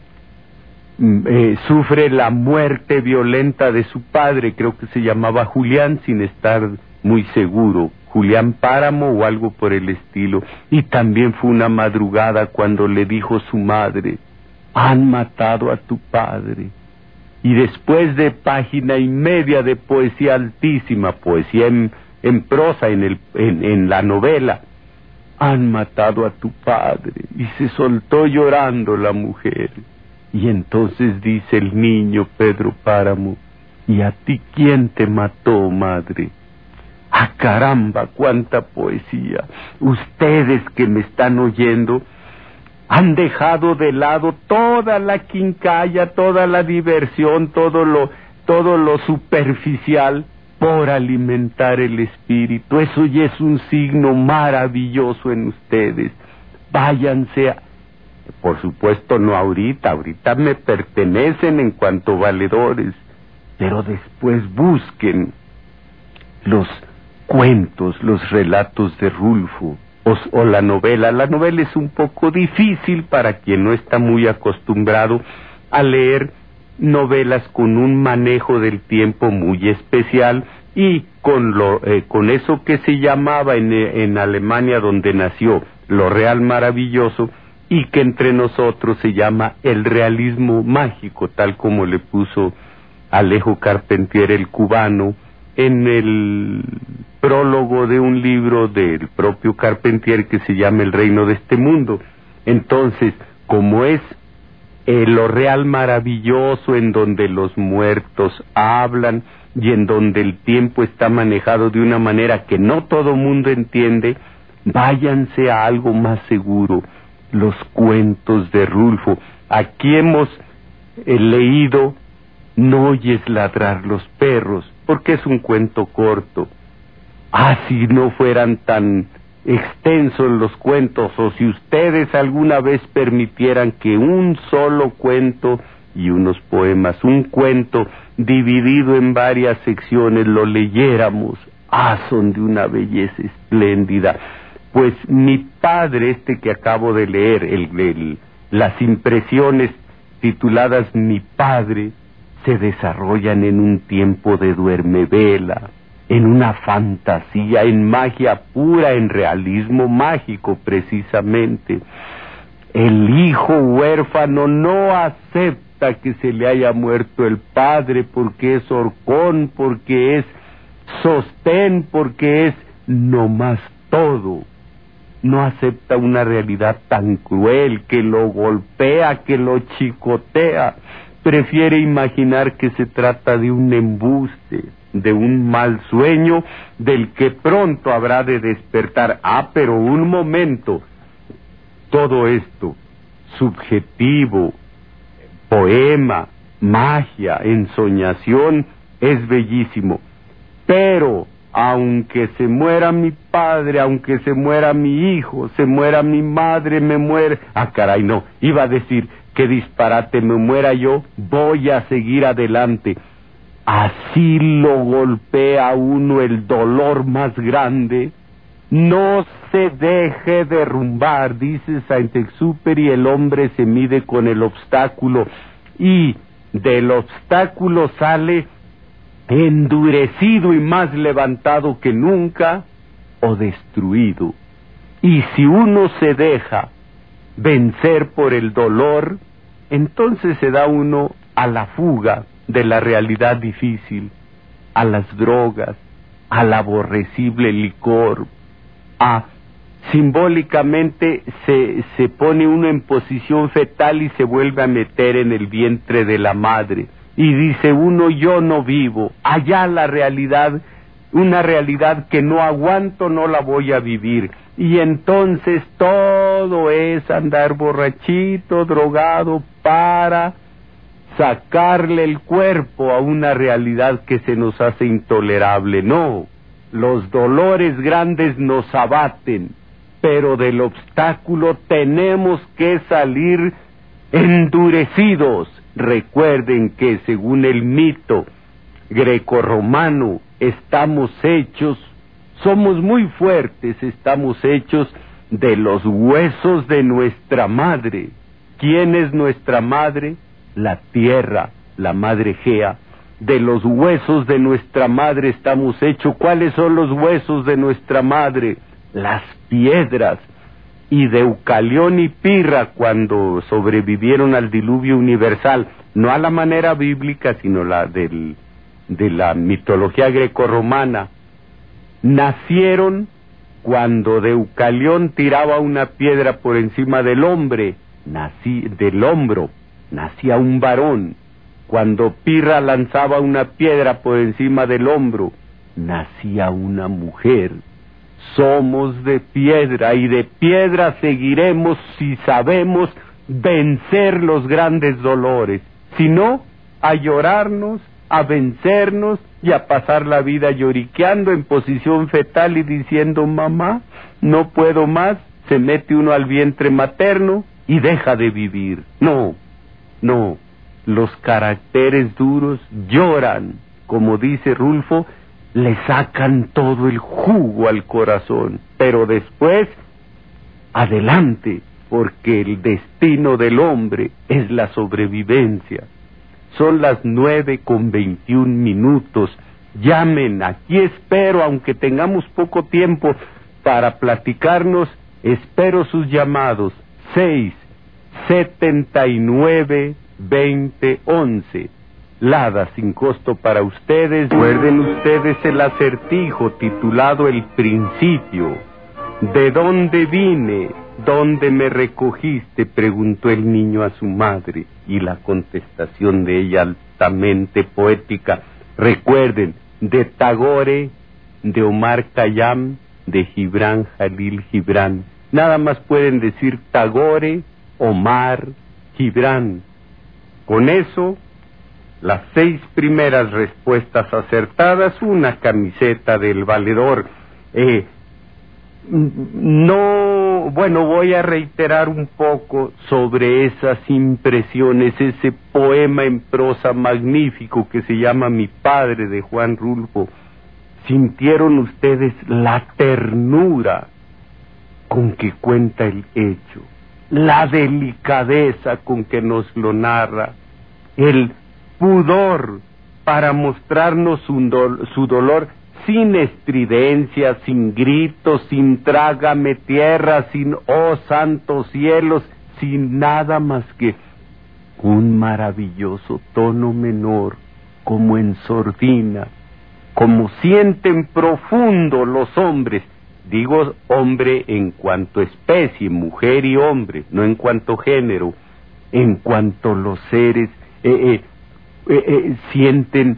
eh, sufre la muerte violenta de su padre, creo que se llamaba Julián, sin estar muy seguro, Julián Páramo o algo por el estilo. Y también fue una madrugada cuando le dijo su madre: han matado a tu padre. Y después de página y media de poesía altísima, poesía en, en prosa, en, el, en, en la novela, han matado a tu padre. Y se soltó llorando la mujer. Y entonces dice el niño Pedro Páramo: ¿y a ti quién te mató, madre? ¡Ah, caramba, cuánta poesía! Ustedes que me están oyendo han dejado de lado toda la quincalla, toda la diversión, todo lo, todo lo superficial por alimentar el espíritu. Eso ya es un signo maravilloso en ustedes. Váyanse a... Por supuesto no ahorita, ahorita me pertenecen en cuanto valedores, pero después busquen los cuentos, los relatos de Rulfo, o, o la novela. La novela es un poco difícil para quien no está muy acostumbrado a leer novelas con un manejo del tiempo muy especial y con lo eh, con eso que se llamaba en, en Alemania, donde nació, lo real maravilloso, y que entre nosotros se llama el realismo mágico, tal como le puso Alejo Carpentier, el cubano, en el prólogo de un libro del propio Carpentier que se llama El reino de este mundo. Entonces, como es eh, lo real maravilloso, en donde los muertos hablan y en donde el tiempo está manejado de una manera que no todo mundo entiende, váyanse a algo más seguro, los cuentos de Rulfo. Aquí hemos eh, leído No oyes ladrar los perros, porque es un cuento corto. Ah, si no fueran tan extensos los cuentos, o si ustedes alguna vez permitieran que un solo cuento y unos poemas, un cuento dividido en varias secciones, lo leyéramos, ah, son de una belleza espléndida. Pues mi padre, este que acabo de leer, el, el, las impresiones tituladas Mi padre, se desarrollan en un tiempo de duermevela, en una fantasía, en magia pura, en realismo mágico precisamente. El hijo huérfano no acepta que se le haya muerto el padre, porque es horcón, porque es sostén, porque es nomás todo. No acepta una realidad tan cruel que lo golpea, que lo chicotea. Prefiere imaginar que se trata de un embuste, de un mal sueño del que pronto habrá de despertar. Ah, pero un momento, todo esto, subjetivo, poema, magia, ensoñación, es bellísimo, pero aunque se muera mi padre, aunque se muera mi hijo, se muera mi madre, me muere... Ah, caray, no, iba a decir, qué disparate, me muera yo, voy a seguir adelante. Así lo golpea a uno el dolor más grande. No se deje derrumbar, dice Saint-Exupéry, el hombre se mide con el obstáculo, y del obstáculo sale endurecido y más levantado que nunca, o destruido. Y si uno se deja vencer por el dolor, entonces se da uno a la fuga de la realidad difícil, a las drogas, al aborrecible licor, a simbólicamente se, se pone uno en posición fetal y se vuelve a meter en el vientre de la madre. Y dice uno, yo no vivo. Allá la realidad, una realidad que no aguanto, no la voy a vivir. Y entonces todo es andar borrachito, drogado, para sacarle el cuerpo a una realidad que se nos hace intolerable. No, los dolores grandes nos abaten, pero del obstáculo tenemos que salir endurecidos. Recuerden que según el mito grecorromano estamos hechos, somos muy fuertes, estamos hechos de los huesos de nuestra madre. ¿Quién es nuestra madre? La tierra, la madre Gea. De los huesos de nuestra madre estamos hechos. ¿Cuáles son los huesos de nuestra madre? Las piedras. Y Deucalión y Pirra, cuando sobrevivieron al diluvio universal, no a la manera bíblica, sino la del, de la mitología grecorromana, nacieron cuando Deucalión tiraba una piedra por encima del hombre, nací, del hombro, nacía un varón. Cuando Pirra lanzaba una piedra por encima del hombro, nacía una mujer. Somos de piedra y de piedra seguiremos si sabemos vencer los grandes dolores. Si no, a llorarnos, a vencernos y a pasar la vida lloriqueando en posición fetal y diciendo, mamá, no puedo más, se mete uno al vientre materno y deja de vivir. No, no, los caracteres duros lloran, como dice Rulfo, le sacan todo el jugo al corazón, pero después, adelante, porque el destino del hombre es la sobrevivencia. Son las nueve con veintiún minutos. Llamen, aquí espero, aunque tengamos poco tiempo para platicarnos, espero sus llamados. seis, setenta y nueve, veinte, once. Lada sin costo para ustedes. Recuerden ustedes el acertijo titulado El Principio. ¿De dónde vine? ¿Dónde me recogiste?, preguntó el niño a su madre, y la contestación de ella altamente poética. Recuerden, de Tagore, de Omar Khayyam, de Gibran Jalil Gibran. Nada más pueden decir Tagore, Omar, Gibran. Con eso, las seis primeras respuestas acertadas, una camiseta del valedor. Eh, no, bueno, voy a reiterar un poco sobre esas impresiones, ese poema en prosa magnífico que se llama Mi Padre, de Juan Rulfo. ¿Sintieron ustedes la ternura con que cuenta el hecho? La delicadeza con que nos lo narra, el pudor para mostrarnos un do- su dolor sin estridencia, sin gritos, sin trágame tierra, sin oh santos cielos, sin nada más que un maravilloso tono menor, como en sordina, como sienten profundo los hombres. Digo hombre en cuanto especie, mujer y hombre, no en cuanto género, en cuanto los seres eh, eh, eh, eh, sienten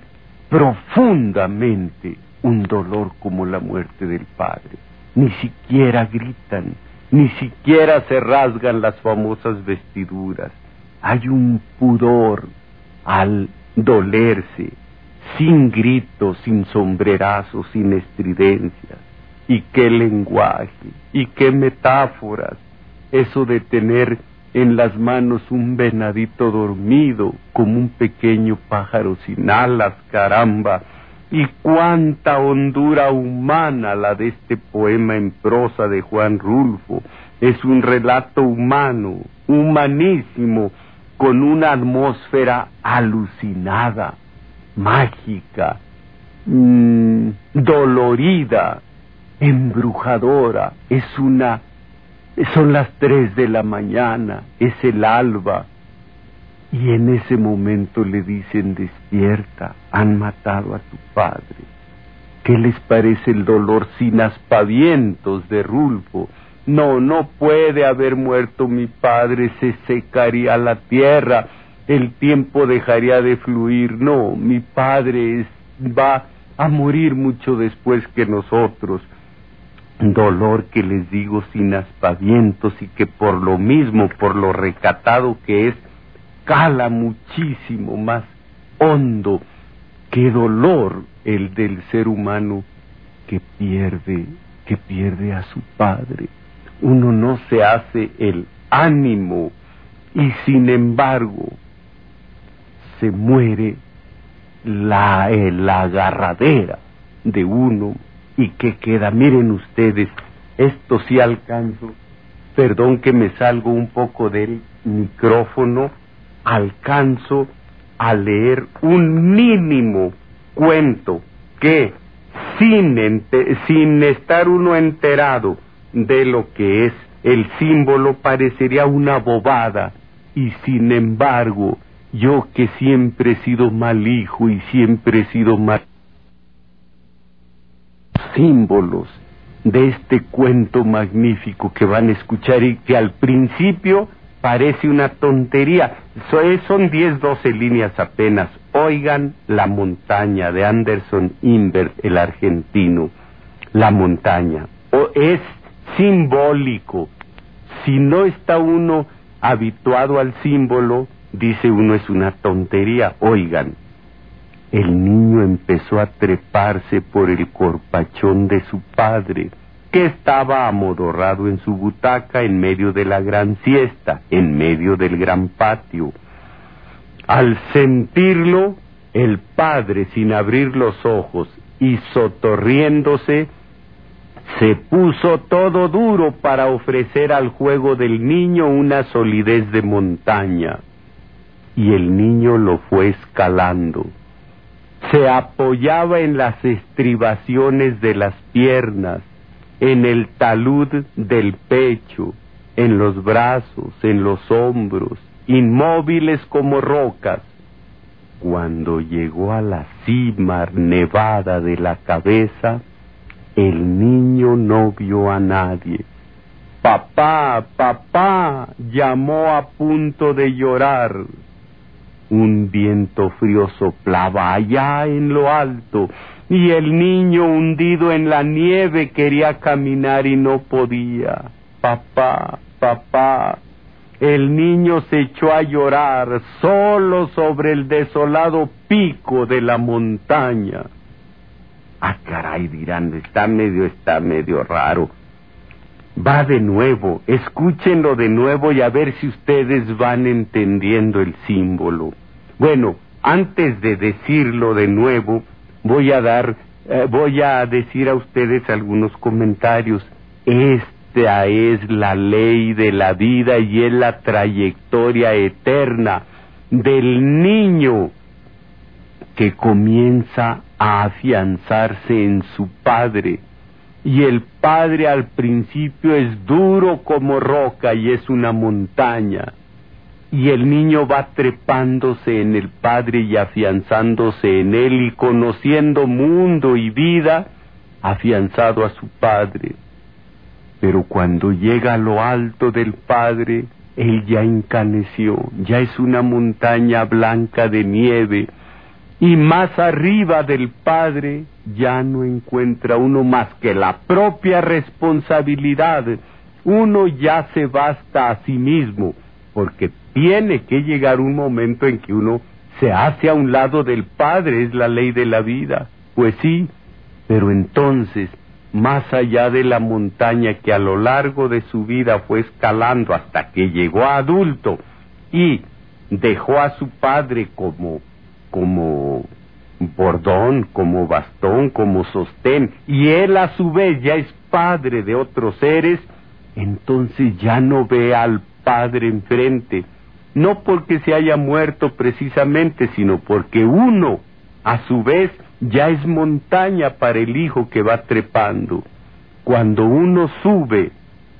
profundamente un dolor como la muerte del padre. Ni siquiera gritan, ni siquiera se rasgan las famosas vestiduras. Hay un pudor al dolerse, sin gritos, sin sombrerazos, sin estridencias. Y qué lenguaje, y qué metáforas, eso de tener en las manos un venadito dormido, como un pequeño pájaro sin alas, caramba. Y cuánta hondura humana la de este poema en prosa de Juan Rulfo. Es un relato humano, humanísimo, con una atmósfera alucinada, mágica, mmm, dolorida, embrujadora. Es una, son las tres de la mañana, es el alba, y en ese momento le dicen, despierta, han matado a tu padre. ¿Qué les parece el dolor sin aspavientos de Rulfo? No, no puede haber muerto mi padre, se secaría la tierra, el tiempo dejaría de fluir. No, mi padre es, va a morir mucho después que nosotros. Dolor que les digo sin aspavientos y que por lo mismo, por lo recatado que es, cala muchísimo más hondo. Qué dolor el del ser humano que pierde, que pierde a su padre. Uno no se hace el ánimo y sin embargo se muere la, eh, la agarradera de uno. ¿Y qué queda? Miren ustedes, esto sí alcanzo, perdón que me salgo un poco del micrófono, alcanzo a leer un mínimo cuento que sin, ente, sin estar uno enterado de lo que es el símbolo parecería una bobada, y sin embargo yo que siempre he sido mal hijo y siempre he sido mal símbolos de este cuento magnífico que van a escuchar y que al principio parece una tontería. So, son diez, doce líneas apenas. Oigan La montaña de Anderson Imbert, el argentino. La montaña. O es simbólico. Si no está uno habituado al símbolo, dice uno es una tontería. Oigan. El niño empezó a treparse por el corpachón de su padre, que estaba amodorrado en su butaca en medio de la gran siesta, en medio del gran patio. Al sentirlo, el padre, sin abrir los ojos y sotorriéndose, se puso todo duro para ofrecer al juego del niño una solidez de montaña. Y el niño lo fue escalando. Se apoyaba en las estribaciones de las piernas, en el talud del pecho, en los brazos, en los hombros, inmóviles como rocas. Cuando llegó a la cima nevada de la cabeza, el niño no vio a nadie. Papá, papá, llamó a punto de llorar. Un viento frío soplaba allá en lo alto, y el niño hundido en la nieve quería caminar y no podía. Papá, papá, el niño se echó a llorar solo sobre el desolado pico de la montaña. Ah, caray, dirán, está medio, está medio raro. Va de nuevo, escúchenlo de nuevo y a ver si ustedes van entendiendo el símbolo. Bueno, antes de decirlo de nuevo, voy a dar, eh, voy a decir a ustedes algunos comentarios. Esta es la ley de la vida y es la trayectoria eterna del niño que comienza a afianzarse en su padre. Y el padre al principio es duro como roca y es una montaña. Y el niño va trepándose en el padre y afianzándose en él y conociendo mundo y vida, afianzado a su padre. Pero cuando llega a lo alto del padre, él ya encaneció, ya es una montaña blanca de nieve. Y más arriba del padre ya no encuentra uno más que la propia responsabilidad. Uno ya se basta a sí mismo, porque tiene que llegar un momento en que uno se hace a un lado del padre, es la ley de la vida. Pues sí, pero entonces, más allá de la montaña que a lo largo de su vida fue escalando hasta que llegó a adulto y dejó a su padre como como bordón, como bastón, como sostén, y él a su vez ya es padre de otros seres, entonces ya no ve al padre enfrente, no porque se haya muerto precisamente, sino porque uno, a su vez, ya es montaña para el hijo que va trepando. Cuando uno sube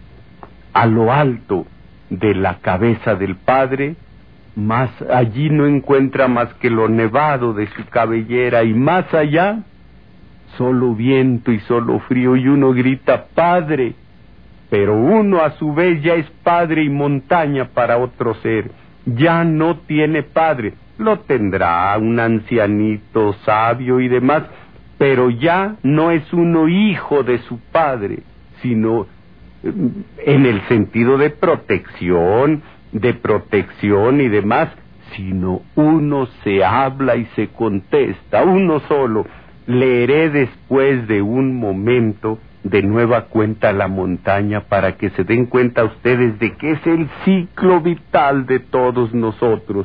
a lo alto de la cabeza del padre, más allí no encuentra más que lo nevado de su cabellera, y más allá solo viento y solo frío, y uno grita: padre, pero uno a su vez ya es padre y montaña para otro ser. Ya no tiene padre, lo tendrá un ancianito sabio y demás, pero ya no es uno hijo de su padre, sino en el sentido de protección, de protección y demás, sino uno se habla y se contesta, uno solo. Leeré después de un momento de nueva cuenta la montaña para que se den cuenta ustedes de que es el ciclo vital de todos nosotros.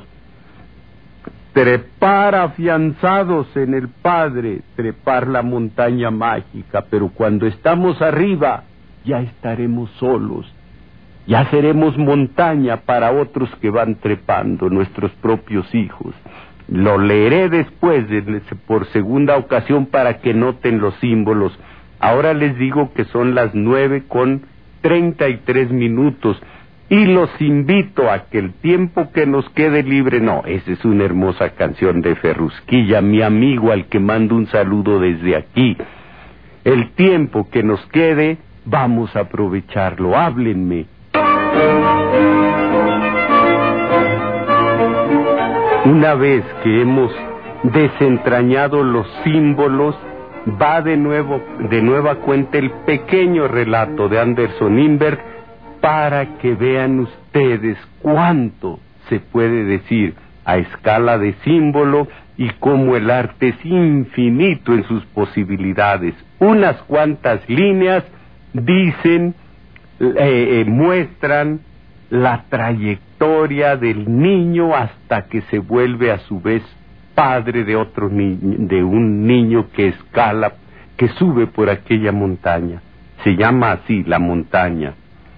Trepar afianzados en el Padre, trepar la montaña mágica, pero cuando estamos arriba ya estaremos solos, ya seremos montaña para otros que van trepando, nuestros propios hijos. Lo leeré después, de, por segunda ocasión, para que noten los símbolos. Ahora les digo que son las nueve con treinta y tres minutos, y los invito a que el tiempo que nos quede libre, no, esa es una hermosa canción de Ferrusquilla, mi amigo al que mando un saludo desde aquí. El tiempo que nos quede, vamos a aprovecharlo, háblenme. Una vez que hemos desentrañado los símbolos, va de nuevo, de nueva cuenta el pequeño relato de Anderson Inberg para que vean ustedes cuánto se puede decir a escala de símbolo y cómo el arte es infinito en sus posibilidades. Unas cuantas líneas dicen, eh, eh, muestran la trayectoria del niño hasta que se vuelve a su vez padre de otro niño, de un niño que escala, que sube por aquella montaña. Se llama así, la montaña.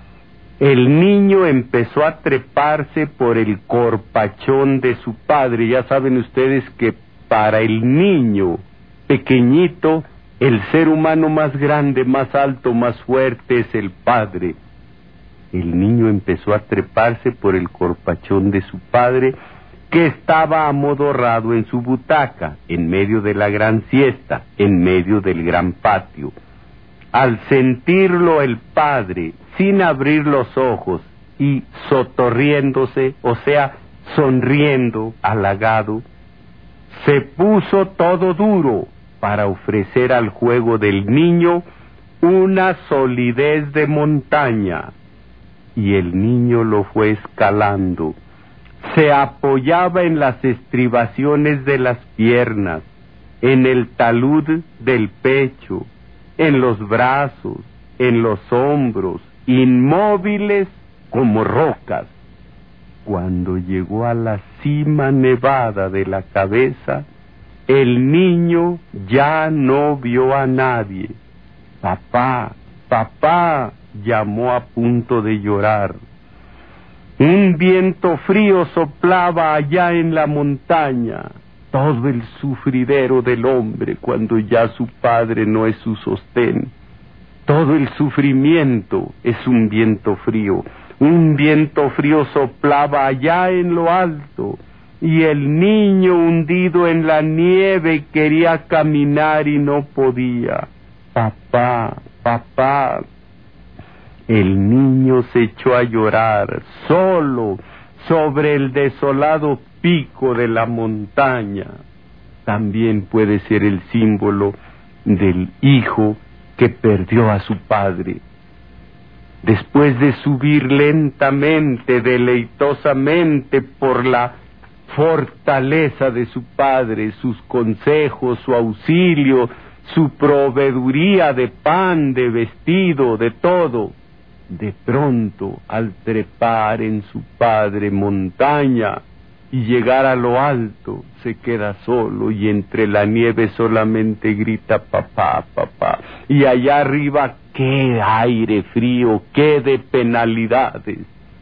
El niño empezó a treparse por el corpachón de su padre. Ya saben ustedes que para el niño pequeñito, el ser humano más grande, más alto, más fuerte es el padre. El niño empezó a treparse por el corpachón de su padre, que estaba amodorrado en su butaca, en medio de la gran siesta, en medio del gran patio. Al sentirlo el padre, sin abrir los ojos y sotorriéndose, o sea, sonriendo, halagado, se puso todo duro para ofrecer al juego del niño una solidez de montaña, y el niño lo fue escalando. Se apoyaba en las estribaciones de las piernas, en el talud del pecho, en los brazos, en los hombros, inmóviles como rocas. Cuando llegó a la cima nevada de la cabeza, el niño ya no vio a nadie. Papá, papá, llamó a punto de llorar. Un viento frío soplaba allá en la montaña, todo el sufridero del hombre cuando ya su padre no es su sostén. Todo el sufrimiento es un viento frío. Un viento frío soplaba allá en lo alto, y el niño hundido en la nieve quería caminar y no podía. Papá, papá. El niño se echó a llorar, solo, sobre el desolado pico de la montaña. También puede ser el símbolo del hijo que perdió a su padre. Después de subir lentamente, deleitosamente por la fortaleza de su padre, sus consejos, su auxilio, su proveeduría de pan, de vestido, de todo, de pronto, al trepar en su padre montaña y llegar a lo alto, se queda solo y entre la nieve solamente grita papá, papá. Y allá arriba, qué aire frío, qué de penalidades.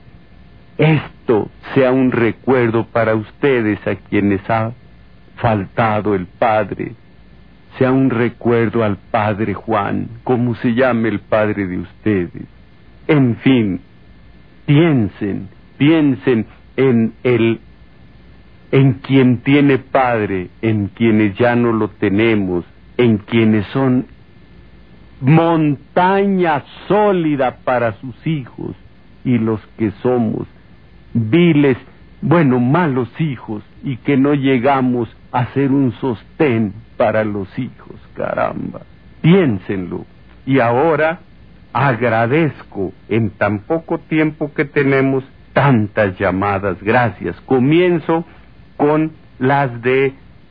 Esto sea un recuerdo para ustedes a quienes ha faltado el padre. Sea un recuerdo al padre Juan, como se llame el padre de ustedes. En fin, piensen, piensen en el, en quien tiene padre, en quienes ya no lo tenemos, en quienes son montaña sólida para sus hijos, y los que somos viles, bueno, malos hijos, y que no llegamos a ser un sostén para los hijos, caramba, piénsenlo. Y ahora agradezco en tan poco tiempo que tenemos tantas llamadas, gracias. Comienzo con las de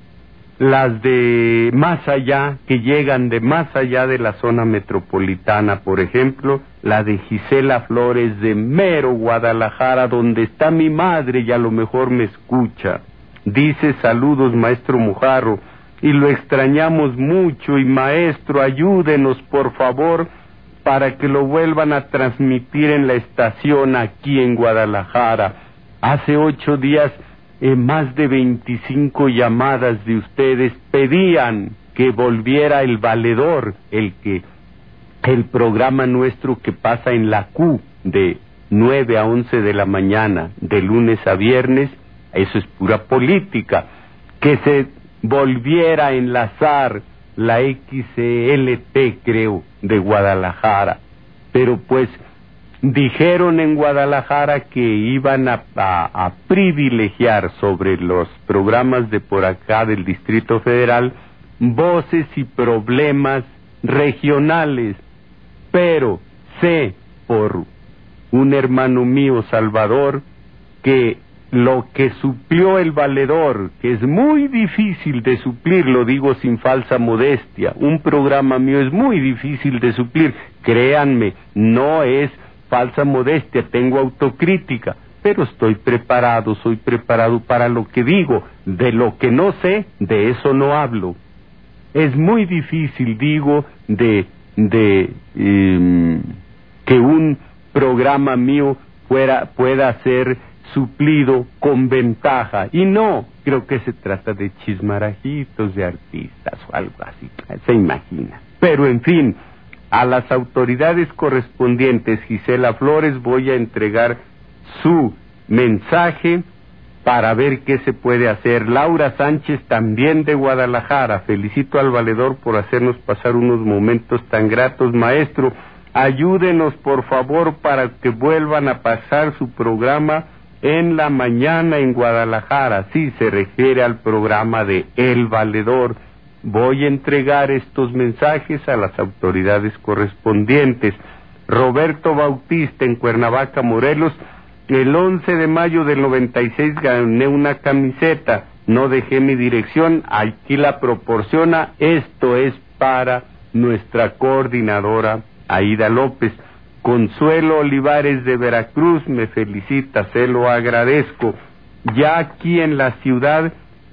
las de más allá, que llegan de más allá de la zona metropolitana, por ejemplo, la de Gisela Flores de mero Guadalajara, donde está mi madre y a lo mejor me escucha. Dice: saludos, maestro Mujarro, y lo extrañamos mucho, y maestro, ayúdenos por favor para que lo vuelvan a transmitir en la estación aquí en Guadalajara. Hace ocho días Eh, más de veinticinco llamadas de ustedes pedían que volviera El Valedor, el que el programa nuestro que pasa en la Q de nueve a once de la mañana, de lunes a viernes. Eso es pura política. Que se volviera a enlazar la X L T, creo, de Guadalajara. Pero pues dijeron en Guadalajara que iban a, a, a privilegiar sobre los programas de por acá del Distrito Federal voces y problemas regionales. Pero sé por un hermano mío, Salvador, que lo que suplió El Valedor, que es muy difícil de suplir, lo digo sin falsa modestia, un programa mío es muy difícil de suplir, créanme, no es falsa modestia, tengo autocrítica, pero estoy preparado, soy preparado para lo que digo. De lo que no sé, de eso no hablo. Es muy difícil, digo, de, de eh, que un programa mío fuera, pueda ser suplido con ventaja, y no, creo que se trata de chismarajitos de artistas o algo así, se imagina. Pero en fin, a las autoridades correspondientes, Gisela Flores, voy a entregar su mensaje para ver qué se puede hacer. Laura Sánchez, también de Guadalajara: felicito al Valedor por hacernos pasar unos momentos tan gratos. Maestro, ayúdenos por favor para que vuelvan a pasar su programa en la mañana en Guadalajara. Sí, se refiere al programa de El Valedor. Voy a entregar estos mensajes a las autoridades correspondientes. Roberto Bautista, en Cuernavaca, Morelos: el once de mayo del noventa y seis gané una camiseta, no dejé mi dirección, aquí la proporciona, esto es para nuestra coordinadora Aida López. Consuelo Olivares de Veracruz me felicita, se lo agradezco. Ya aquí en la ciudad,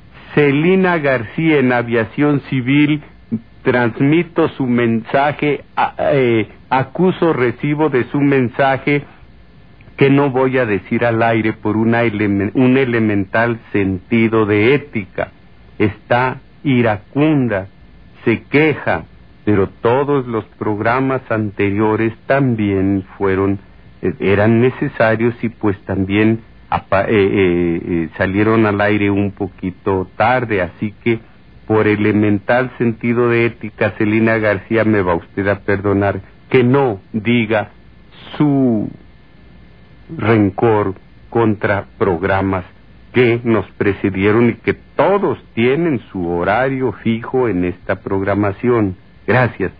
Celina García, en Aviación Civil, transmito su mensaje, eh, acuso recibo de su mensaje que no voy a decir al aire por una ele- un elemental sentido de ética. Está iracunda, se queja, pero todos los programas anteriores también fueron, eh, eran necesarios, y pues también apa- eh, eh, eh, salieron al aire un poquito tarde, así que por elemental sentido de ética, Celina García, me va usted a perdonar que no diga su rencor contra programas que nos precedieron y que todos tienen su horario fijo en esta programación. Gracias.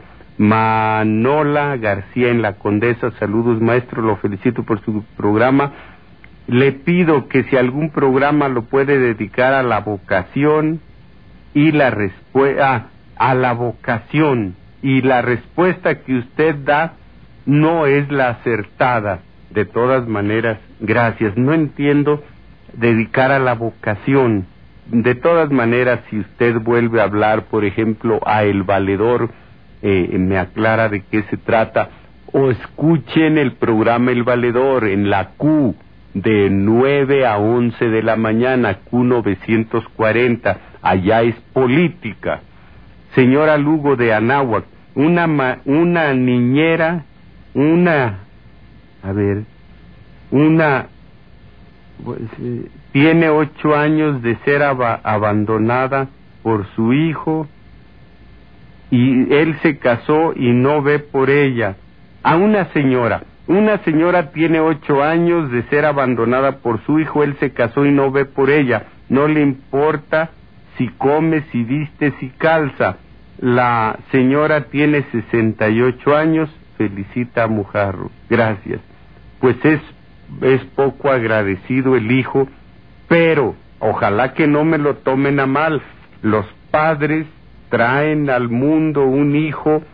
Manola García, en La Condesa: saludos maestro, lo felicito por su programa. Le pido que si algún programa lo puede dedicar a la vocación y la respuesta, ah, a la vocación, y la respuesta que usted da no es la acertada. De todas maneras, gracias. No entiendo dedicar a la vocación. De todas maneras, si usted vuelve a hablar, por ejemplo, a El Valedor, eh, me aclara de qué se trata, o escuchen el programa El Valedor en la Q de nueve a once de la mañana, Q novecientos cuarenta, allá es política. Señora Lugo de Anáhuac: una, ma, una niñera, una, a ver, una, pues, eh, tiene ocho años de ser ab abandonada por su hijo y él se casó y no ve por ella. A una señora, una señora tiene ocho años de ser abandonada por su hijo, él se casó y no ve por ella, no le importa si come, si viste, si calza. La señora tiene sesenta y ocho años, felicita a Mujarro, gracias. Pues es, es poco agradecido el hijo, pero ojalá que no me lo tomen a mal. Los padres traen al mundo un hijo,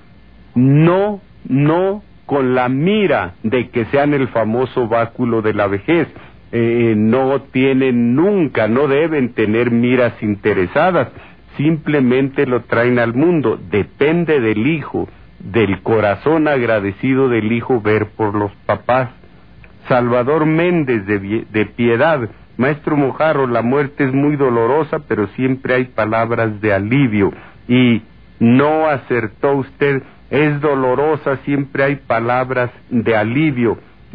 no, no con la mira de que sean el famoso báculo de la vejez. Eh, no tienen nunca, no deben tener miras interesadas, simplemente lo traen al mundo. Depende del hijo, del corazón agradecido del hijo ver por los papás. Salvador Méndez de, de Piedad, maestro Mujarro, la muerte es muy dolorosa, pero siempre hay palabras de alivio, y no acertó usted, es dolorosa, siempre hay palabras de alivio.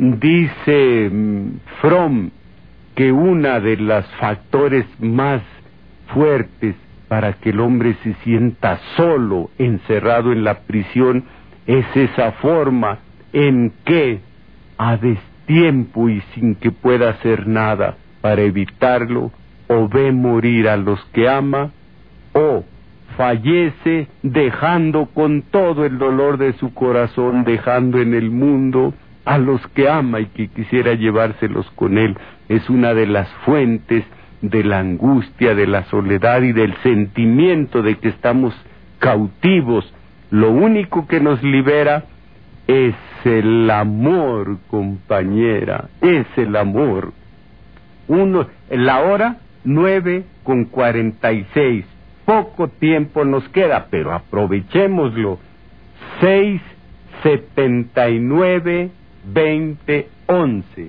Dice Fromm que una de los factores más fuertes para que el hombre se sienta solo, encerrado en la prisión, es esa forma en que a destiempo y sin que pueda hacer nada para evitarlo, o ve morir a los que ama, o fallece dejando con todo el dolor de su corazón, dejando en el mundo a los que ama y que quisiera llevárselos con él. Es una de las fuentes de la angustia, de la soledad y del sentimiento de que estamos cautivos. Lo único que nos libera es el amor, compañera, es el amor. Uno, la hora nueve con cuarenta y seis. Poco tiempo nos queda, pero aprovechémoslo. Seis setenta y nueve veinte once.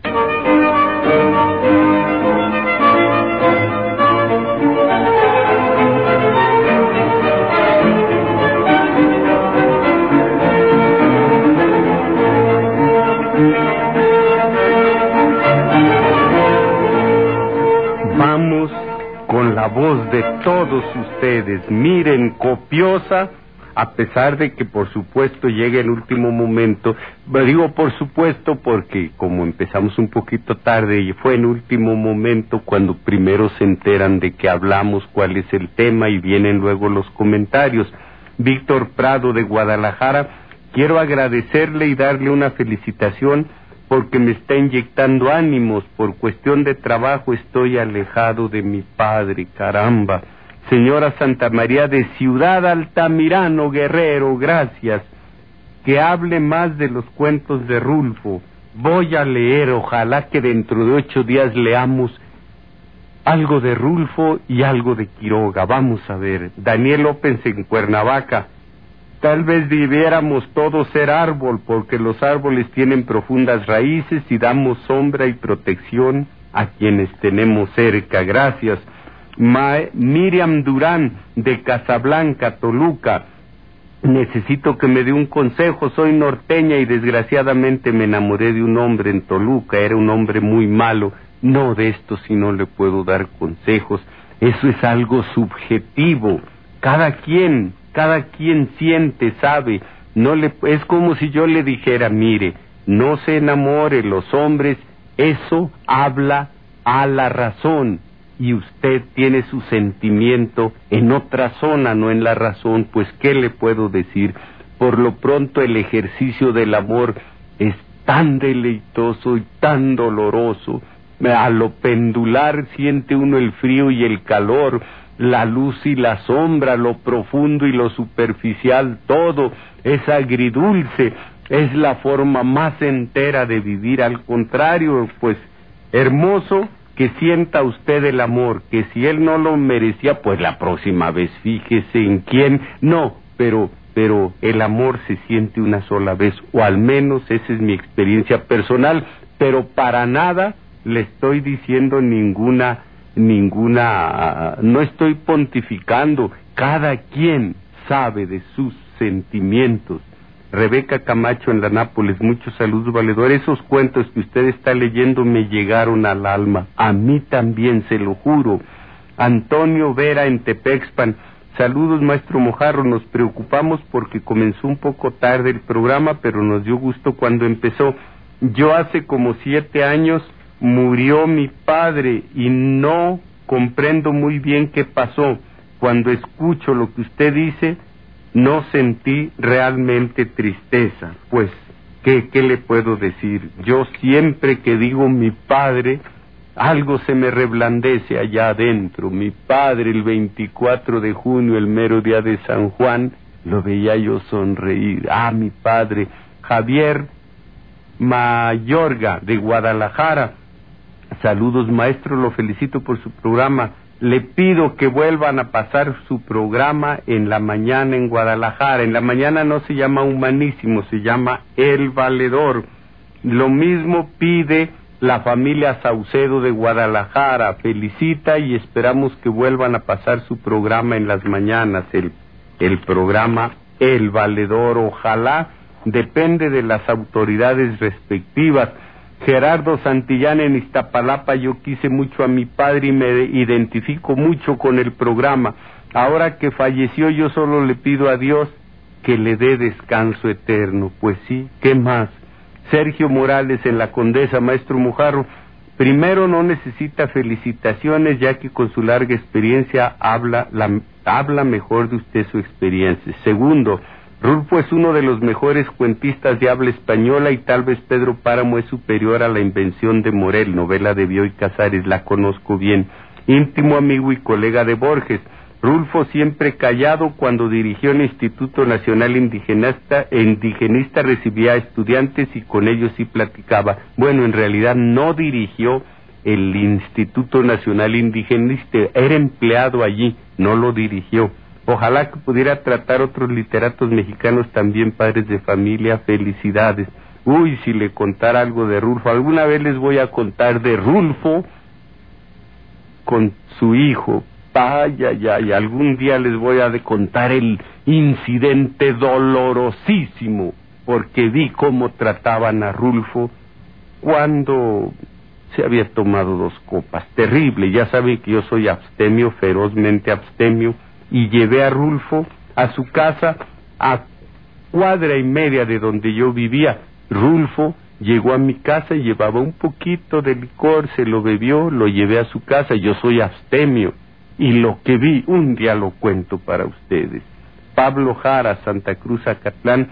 Vamos con la voz de todos ustedes, miren, copiosa, a pesar de que por supuesto llega el último momento. Digo por supuesto porque como empezamos un poquito tarde y fue en último momento cuando primero se enteran de que hablamos, cuál es el tema, y vienen luego los comentarios. Víctor Prado de Guadalajara, quiero agradecerle y darle una felicitación porque me está inyectando ánimos. Por cuestión de trabajo estoy alejado de mi padre, caramba. Señora Santa María de Ciudad Altamirano, Guerrero, gracias. Que hable más de los cuentos de Rulfo. Voy a leer, ojalá que dentro de ocho días leamos algo de Rulfo y algo de Quiroga. Vamos a ver. Daniel López en Cuernavaca. Tal vez debiéramos todos ser árbol, porque los árboles tienen profundas raíces y damos sombra y protección a quienes tenemos cerca. Gracias. Ma Miriam Durán de Casablanca, Toluca. Necesito que me dé un consejo, soy norteña y desgraciadamente me enamoré de un hombre en Toluca, era un hombre muy malo. No, de esto sí no le puedo dar consejos, eso es algo subjetivo. Cada quien, cada quien siente, sabe. No le, es como si yo le dijera, mire, no se enamore, los hombres, eso habla a la razón. Y usted tiene su sentimiento en otra zona, no en la razón, pues ¿qué le puedo decir? Por lo pronto el ejercicio del amor es tan deleitoso y tan doloroso. A lo pendular siente uno el frío y el calor, la luz y la sombra, lo profundo y lo superficial, todo es agridulce, es la forma más entera de vivir. Al contrario, pues hermoso que sienta usted el amor, que si él no lo merecía, pues la próxima vez fíjese en quién. No, pero pero el amor se siente una sola vez, o al menos esa es mi experiencia personal, pero para nada le estoy diciendo ninguna, ninguna, no estoy pontificando, cada quien sabe de sus sentimientos. Rebeca Camacho en la Nápoles, muchos saludos, valedor. Esos cuentos que usted está leyendo me llegaron al alma, a mí también, se lo juro. Antonio Vera en Tepexpan, Saludos, maestro Mojarro, nos preocupamos porque comenzó un poco tarde el programa, pero nos dio gusto cuando empezó. Yo hace como siete años murió mi padre y no comprendo muy bien qué pasó. Cuando escucho lo que usted dice, no sentí realmente tristeza. Pues, ¿qué, qué le puedo decir? Yo siempre que digo mi padre, algo se me reblandece allá adentro. Mi padre, el veinticuatro de junio, el mero día de San Juan, lo veía yo sonreír. Ah, mi padre, Javier Mayorga, de Guadalajara. Saludos, maestro, lo felicito por su programa. Le pido que vuelvan a pasar su programa en la mañana en Guadalajara. En la mañana no se llama Humanísimo, se llama El Valedor. Lo mismo pide la familia Saucedo de Guadalajara. Felicita y esperamos que vuelvan a pasar su programa en las mañanas, el, el programa El Valedor. Ojalá, depende de las autoridades respectivas. Gerardo Santillán en Iztapalapa, yo quise mucho a mi padre y me identifico mucho con el programa. Ahora que falleció, yo solo le pido a Dios que le dé descanso eterno. Pues sí, ¿qué más? Sergio Morales en La Condesa, maestro Mojarro, primero no necesita felicitaciones, ya que con su larga experiencia habla, la, habla mejor de usted su experiencia. Segundo, Rulfo es uno de los mejores cuentistas de habla española y tal vez Pedro Páramo es superior a La Invención de Morel, novela de Bioy Casares, la conozco bien. Íntimo amigo y colega de Borges. Rulfo siempre callado, cuando dirigió el Instituto Nacional Indigenista, indigenista recibía a estudiantes y con ellos sí platicaba. Bueno, en realidad no dirigió el Instituto Nacional Indigenista, era empleado allí, no lo dirigió. Ojalá que pudiera tratar otros literatos mexicanos también, padres de familia, felicidades. Uy, si le contara algo de Rulfo, alguna vez les voy a contar de Rulfo con su hijo. Vaya, ya, y algún día les voy a contar el incidente dolorosísimo, porque vi cómo trataban a Rulfo cuando se había tomado dos copas. Terrible, ya saben que yo soy abstemio, ferozmente abstemio, y llevé a Rulfo a su casa a cuadra y media de donde yo vivía. Rulfo llegó a mi casa y llevaba un poquito de licor, se lo bebió, lo llevé a su casa, yo soy abstemio. Y lo que vi, un día lo cuento para ustedes. Pablo Jara, Santa Cruz, Acatlán,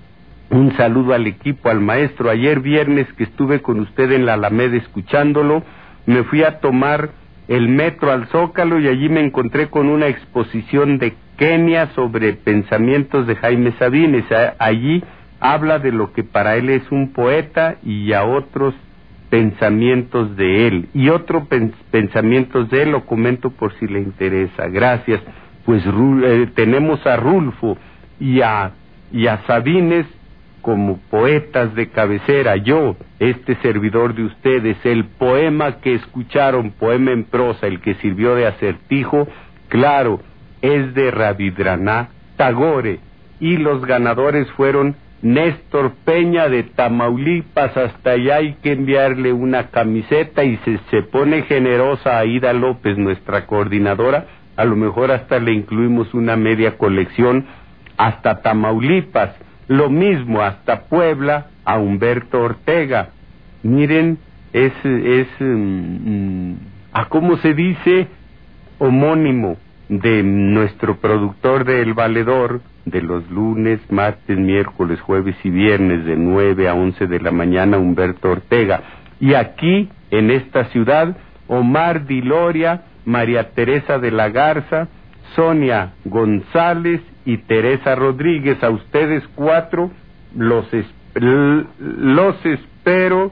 un saludo al equipo, al maestro. Ayer viernes que estuve con usted en la Alameda escuchándolo, me fui a tomar el metro al Zócalo y allí me encontré con una exposición de Kenia sobre pensamientos de Jaime Sabines. Allí habla de lo que para él es un poeta y a otros pensamientos de él, y otros pens pensamientos de él lo comento por si le interesa. Gracias. Pues eh, tenemos a Rulfo y a, y a Sabines como poetas de cabecera. Yo, este servidor de ustedes, el poema que escucharon, poema en prosa, el que sirvió de acertijo, claro, es de Rabindranath Tagore, y los ganadores fueron Néstor Peña de Tamaulipas. Hasta allá hay que enviarle una camiseta y se, se pone generosa Aida López, nuestra coordinadora, a lo mejor hasta le incluimos una media colección hasta Tamaulipas, lo mismo hasta Puebla a Humberto Ortega. Miren, es, es, um, ¿a cómo se dice? Homónimo de nuestro productor de El Valedor, de los lunes, martes, miércoles, jueves y viernes de nueve a once de la mañana, Humberto Ortega. Y aquí, en esta ciudad, Omar Diloria, María Teresa de la Garza, Sonia González y Teresa Rodríguez. A ustedes cuatro los, es, los espero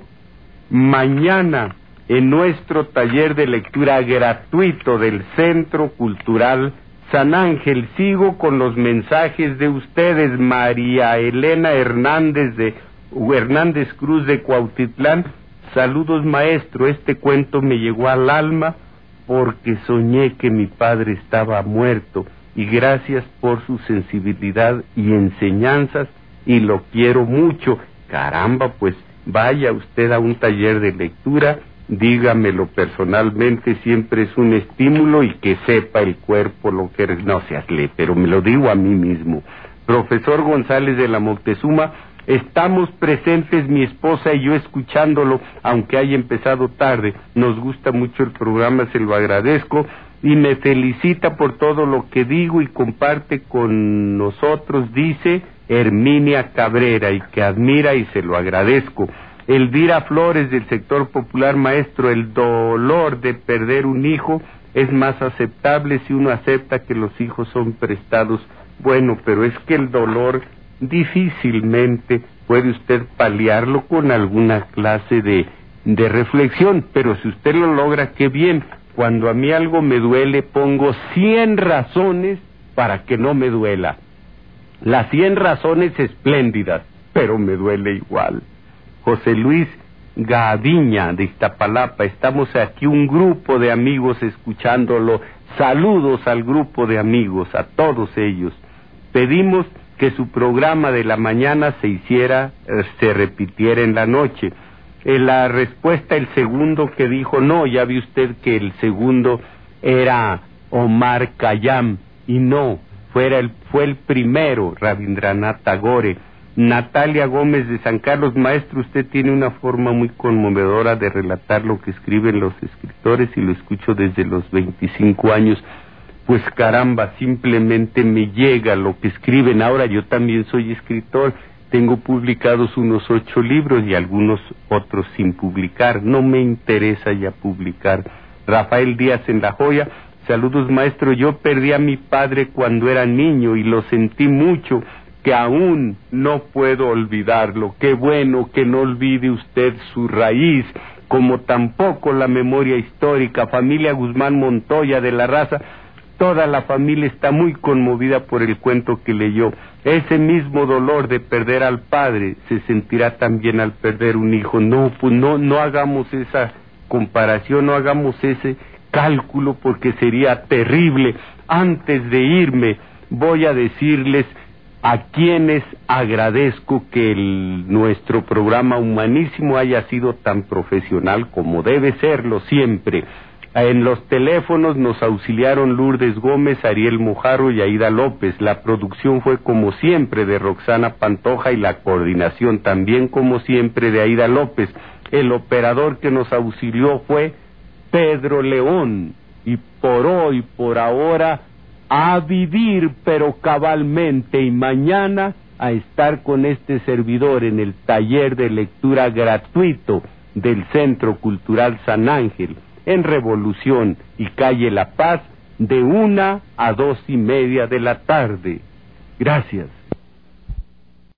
mañana en nuestro taller de lectura gratuito del Centro Cultural San Ángel. Sigo con los mensajes de ustedes. María Elena Hernández de Hernández Cruz de Cuautitlán. Saludos, maestro. Este cuento me llegó al alma porque soñé que mi padre estaba muerto, y gracias por su sensibilidad y enseñanzas, y lo quiero mucho. Caramba, pues vaya usted a un taller de lectura dígamelo personalmente, siempre es un estímulo, y que sepa el cuerpo lo que eres. No seas le, pero me lo digo a mí mismo. Profesor González de la Moctezuma, estamos presentes mi esposa y yo escuchándolo, aunque haya empezado tarde. Nos gusta mucho el programa, se lo agradezco, y me felicita por todo lo que digo y comparte con nosotros, dice Herminia Cabrera, y que admira, y se lo agradezco. Elvira Flores del sector popular, maestro, el dolor de perder un hijo es más aceptable si uno acepta que los hijos son prestados. Bueno, pero es que el dolor difícilmente puede usted paliarlo con alguna clase de, de reflexión, pero si usted lo logra, qué bien. Cuando a mí algo me duele, pongo cien razones para que no me duela. Las cien razones espléndidas, pero me duele igual. José Luis Gaviña de Iztapalapa, estamos aquí un grupo de amigos escuchándolo. Saludos al grupo de amigos, a todos ellos. Pedimos que su programa de la mañana se hiciera, eh, se repitiera en la noche. En la respuesta, el segundo que dijo, no, ya vi usted que el segundo era Omar Khayyam, y no, fuera el, fue el primero, Rabindranath Tagore. Natalia Gómez de San Carlos, maestro, usted tiene una forma muy conmovedora de relatar lo que escriben los escritores, y lo escucho desde los veinticinco años. Pues caramba, simplemente me llega lo que escriben. Ahora yo también soy escritor, tengo publicados unos ocho libros y algunos otros sin publicar, no me interesa ya publicar. Rafael Díaz en La Joya, saludos maestro, yo perdí a mi padre cuando era niño y lo sentí mucho, que aún no puedo olvidarlo. Qué bueno que no olvide usted su raíz, como tampoco la memoria histórica. Familia Guzmán Montoya de La Raza, toda la familia está muy conmovida por el cuento que leyó. Ese mismo dolor de perder al padre se sentirá también al perder un hijo. No, pues no, no hagamos esa comparación, no hagamos ese cálculo, porque sería terrible. Antes de irme, voy a decirles a quienes agradezco que el, nuestro programa Humanísimo haya sido tan profesional como debe serlo siempre. En los teléfonos nos auxiliaron Lourdes Gómez, Ariel Mojarro y Aida López. La producción fue como siempre de Roxana Pantoja y la coordinación también como siempre de Aida López. El operador que nos auxilió fue Pedro León. Y por hoy, por ahora, a vivir pero cabalmente, y mañana a estar con este servidor en el taller de lectura gratuito del Centro Cultural San Ángel, en Revolución y Calle La Paz, de una a dos y media de la tarde. Gracias.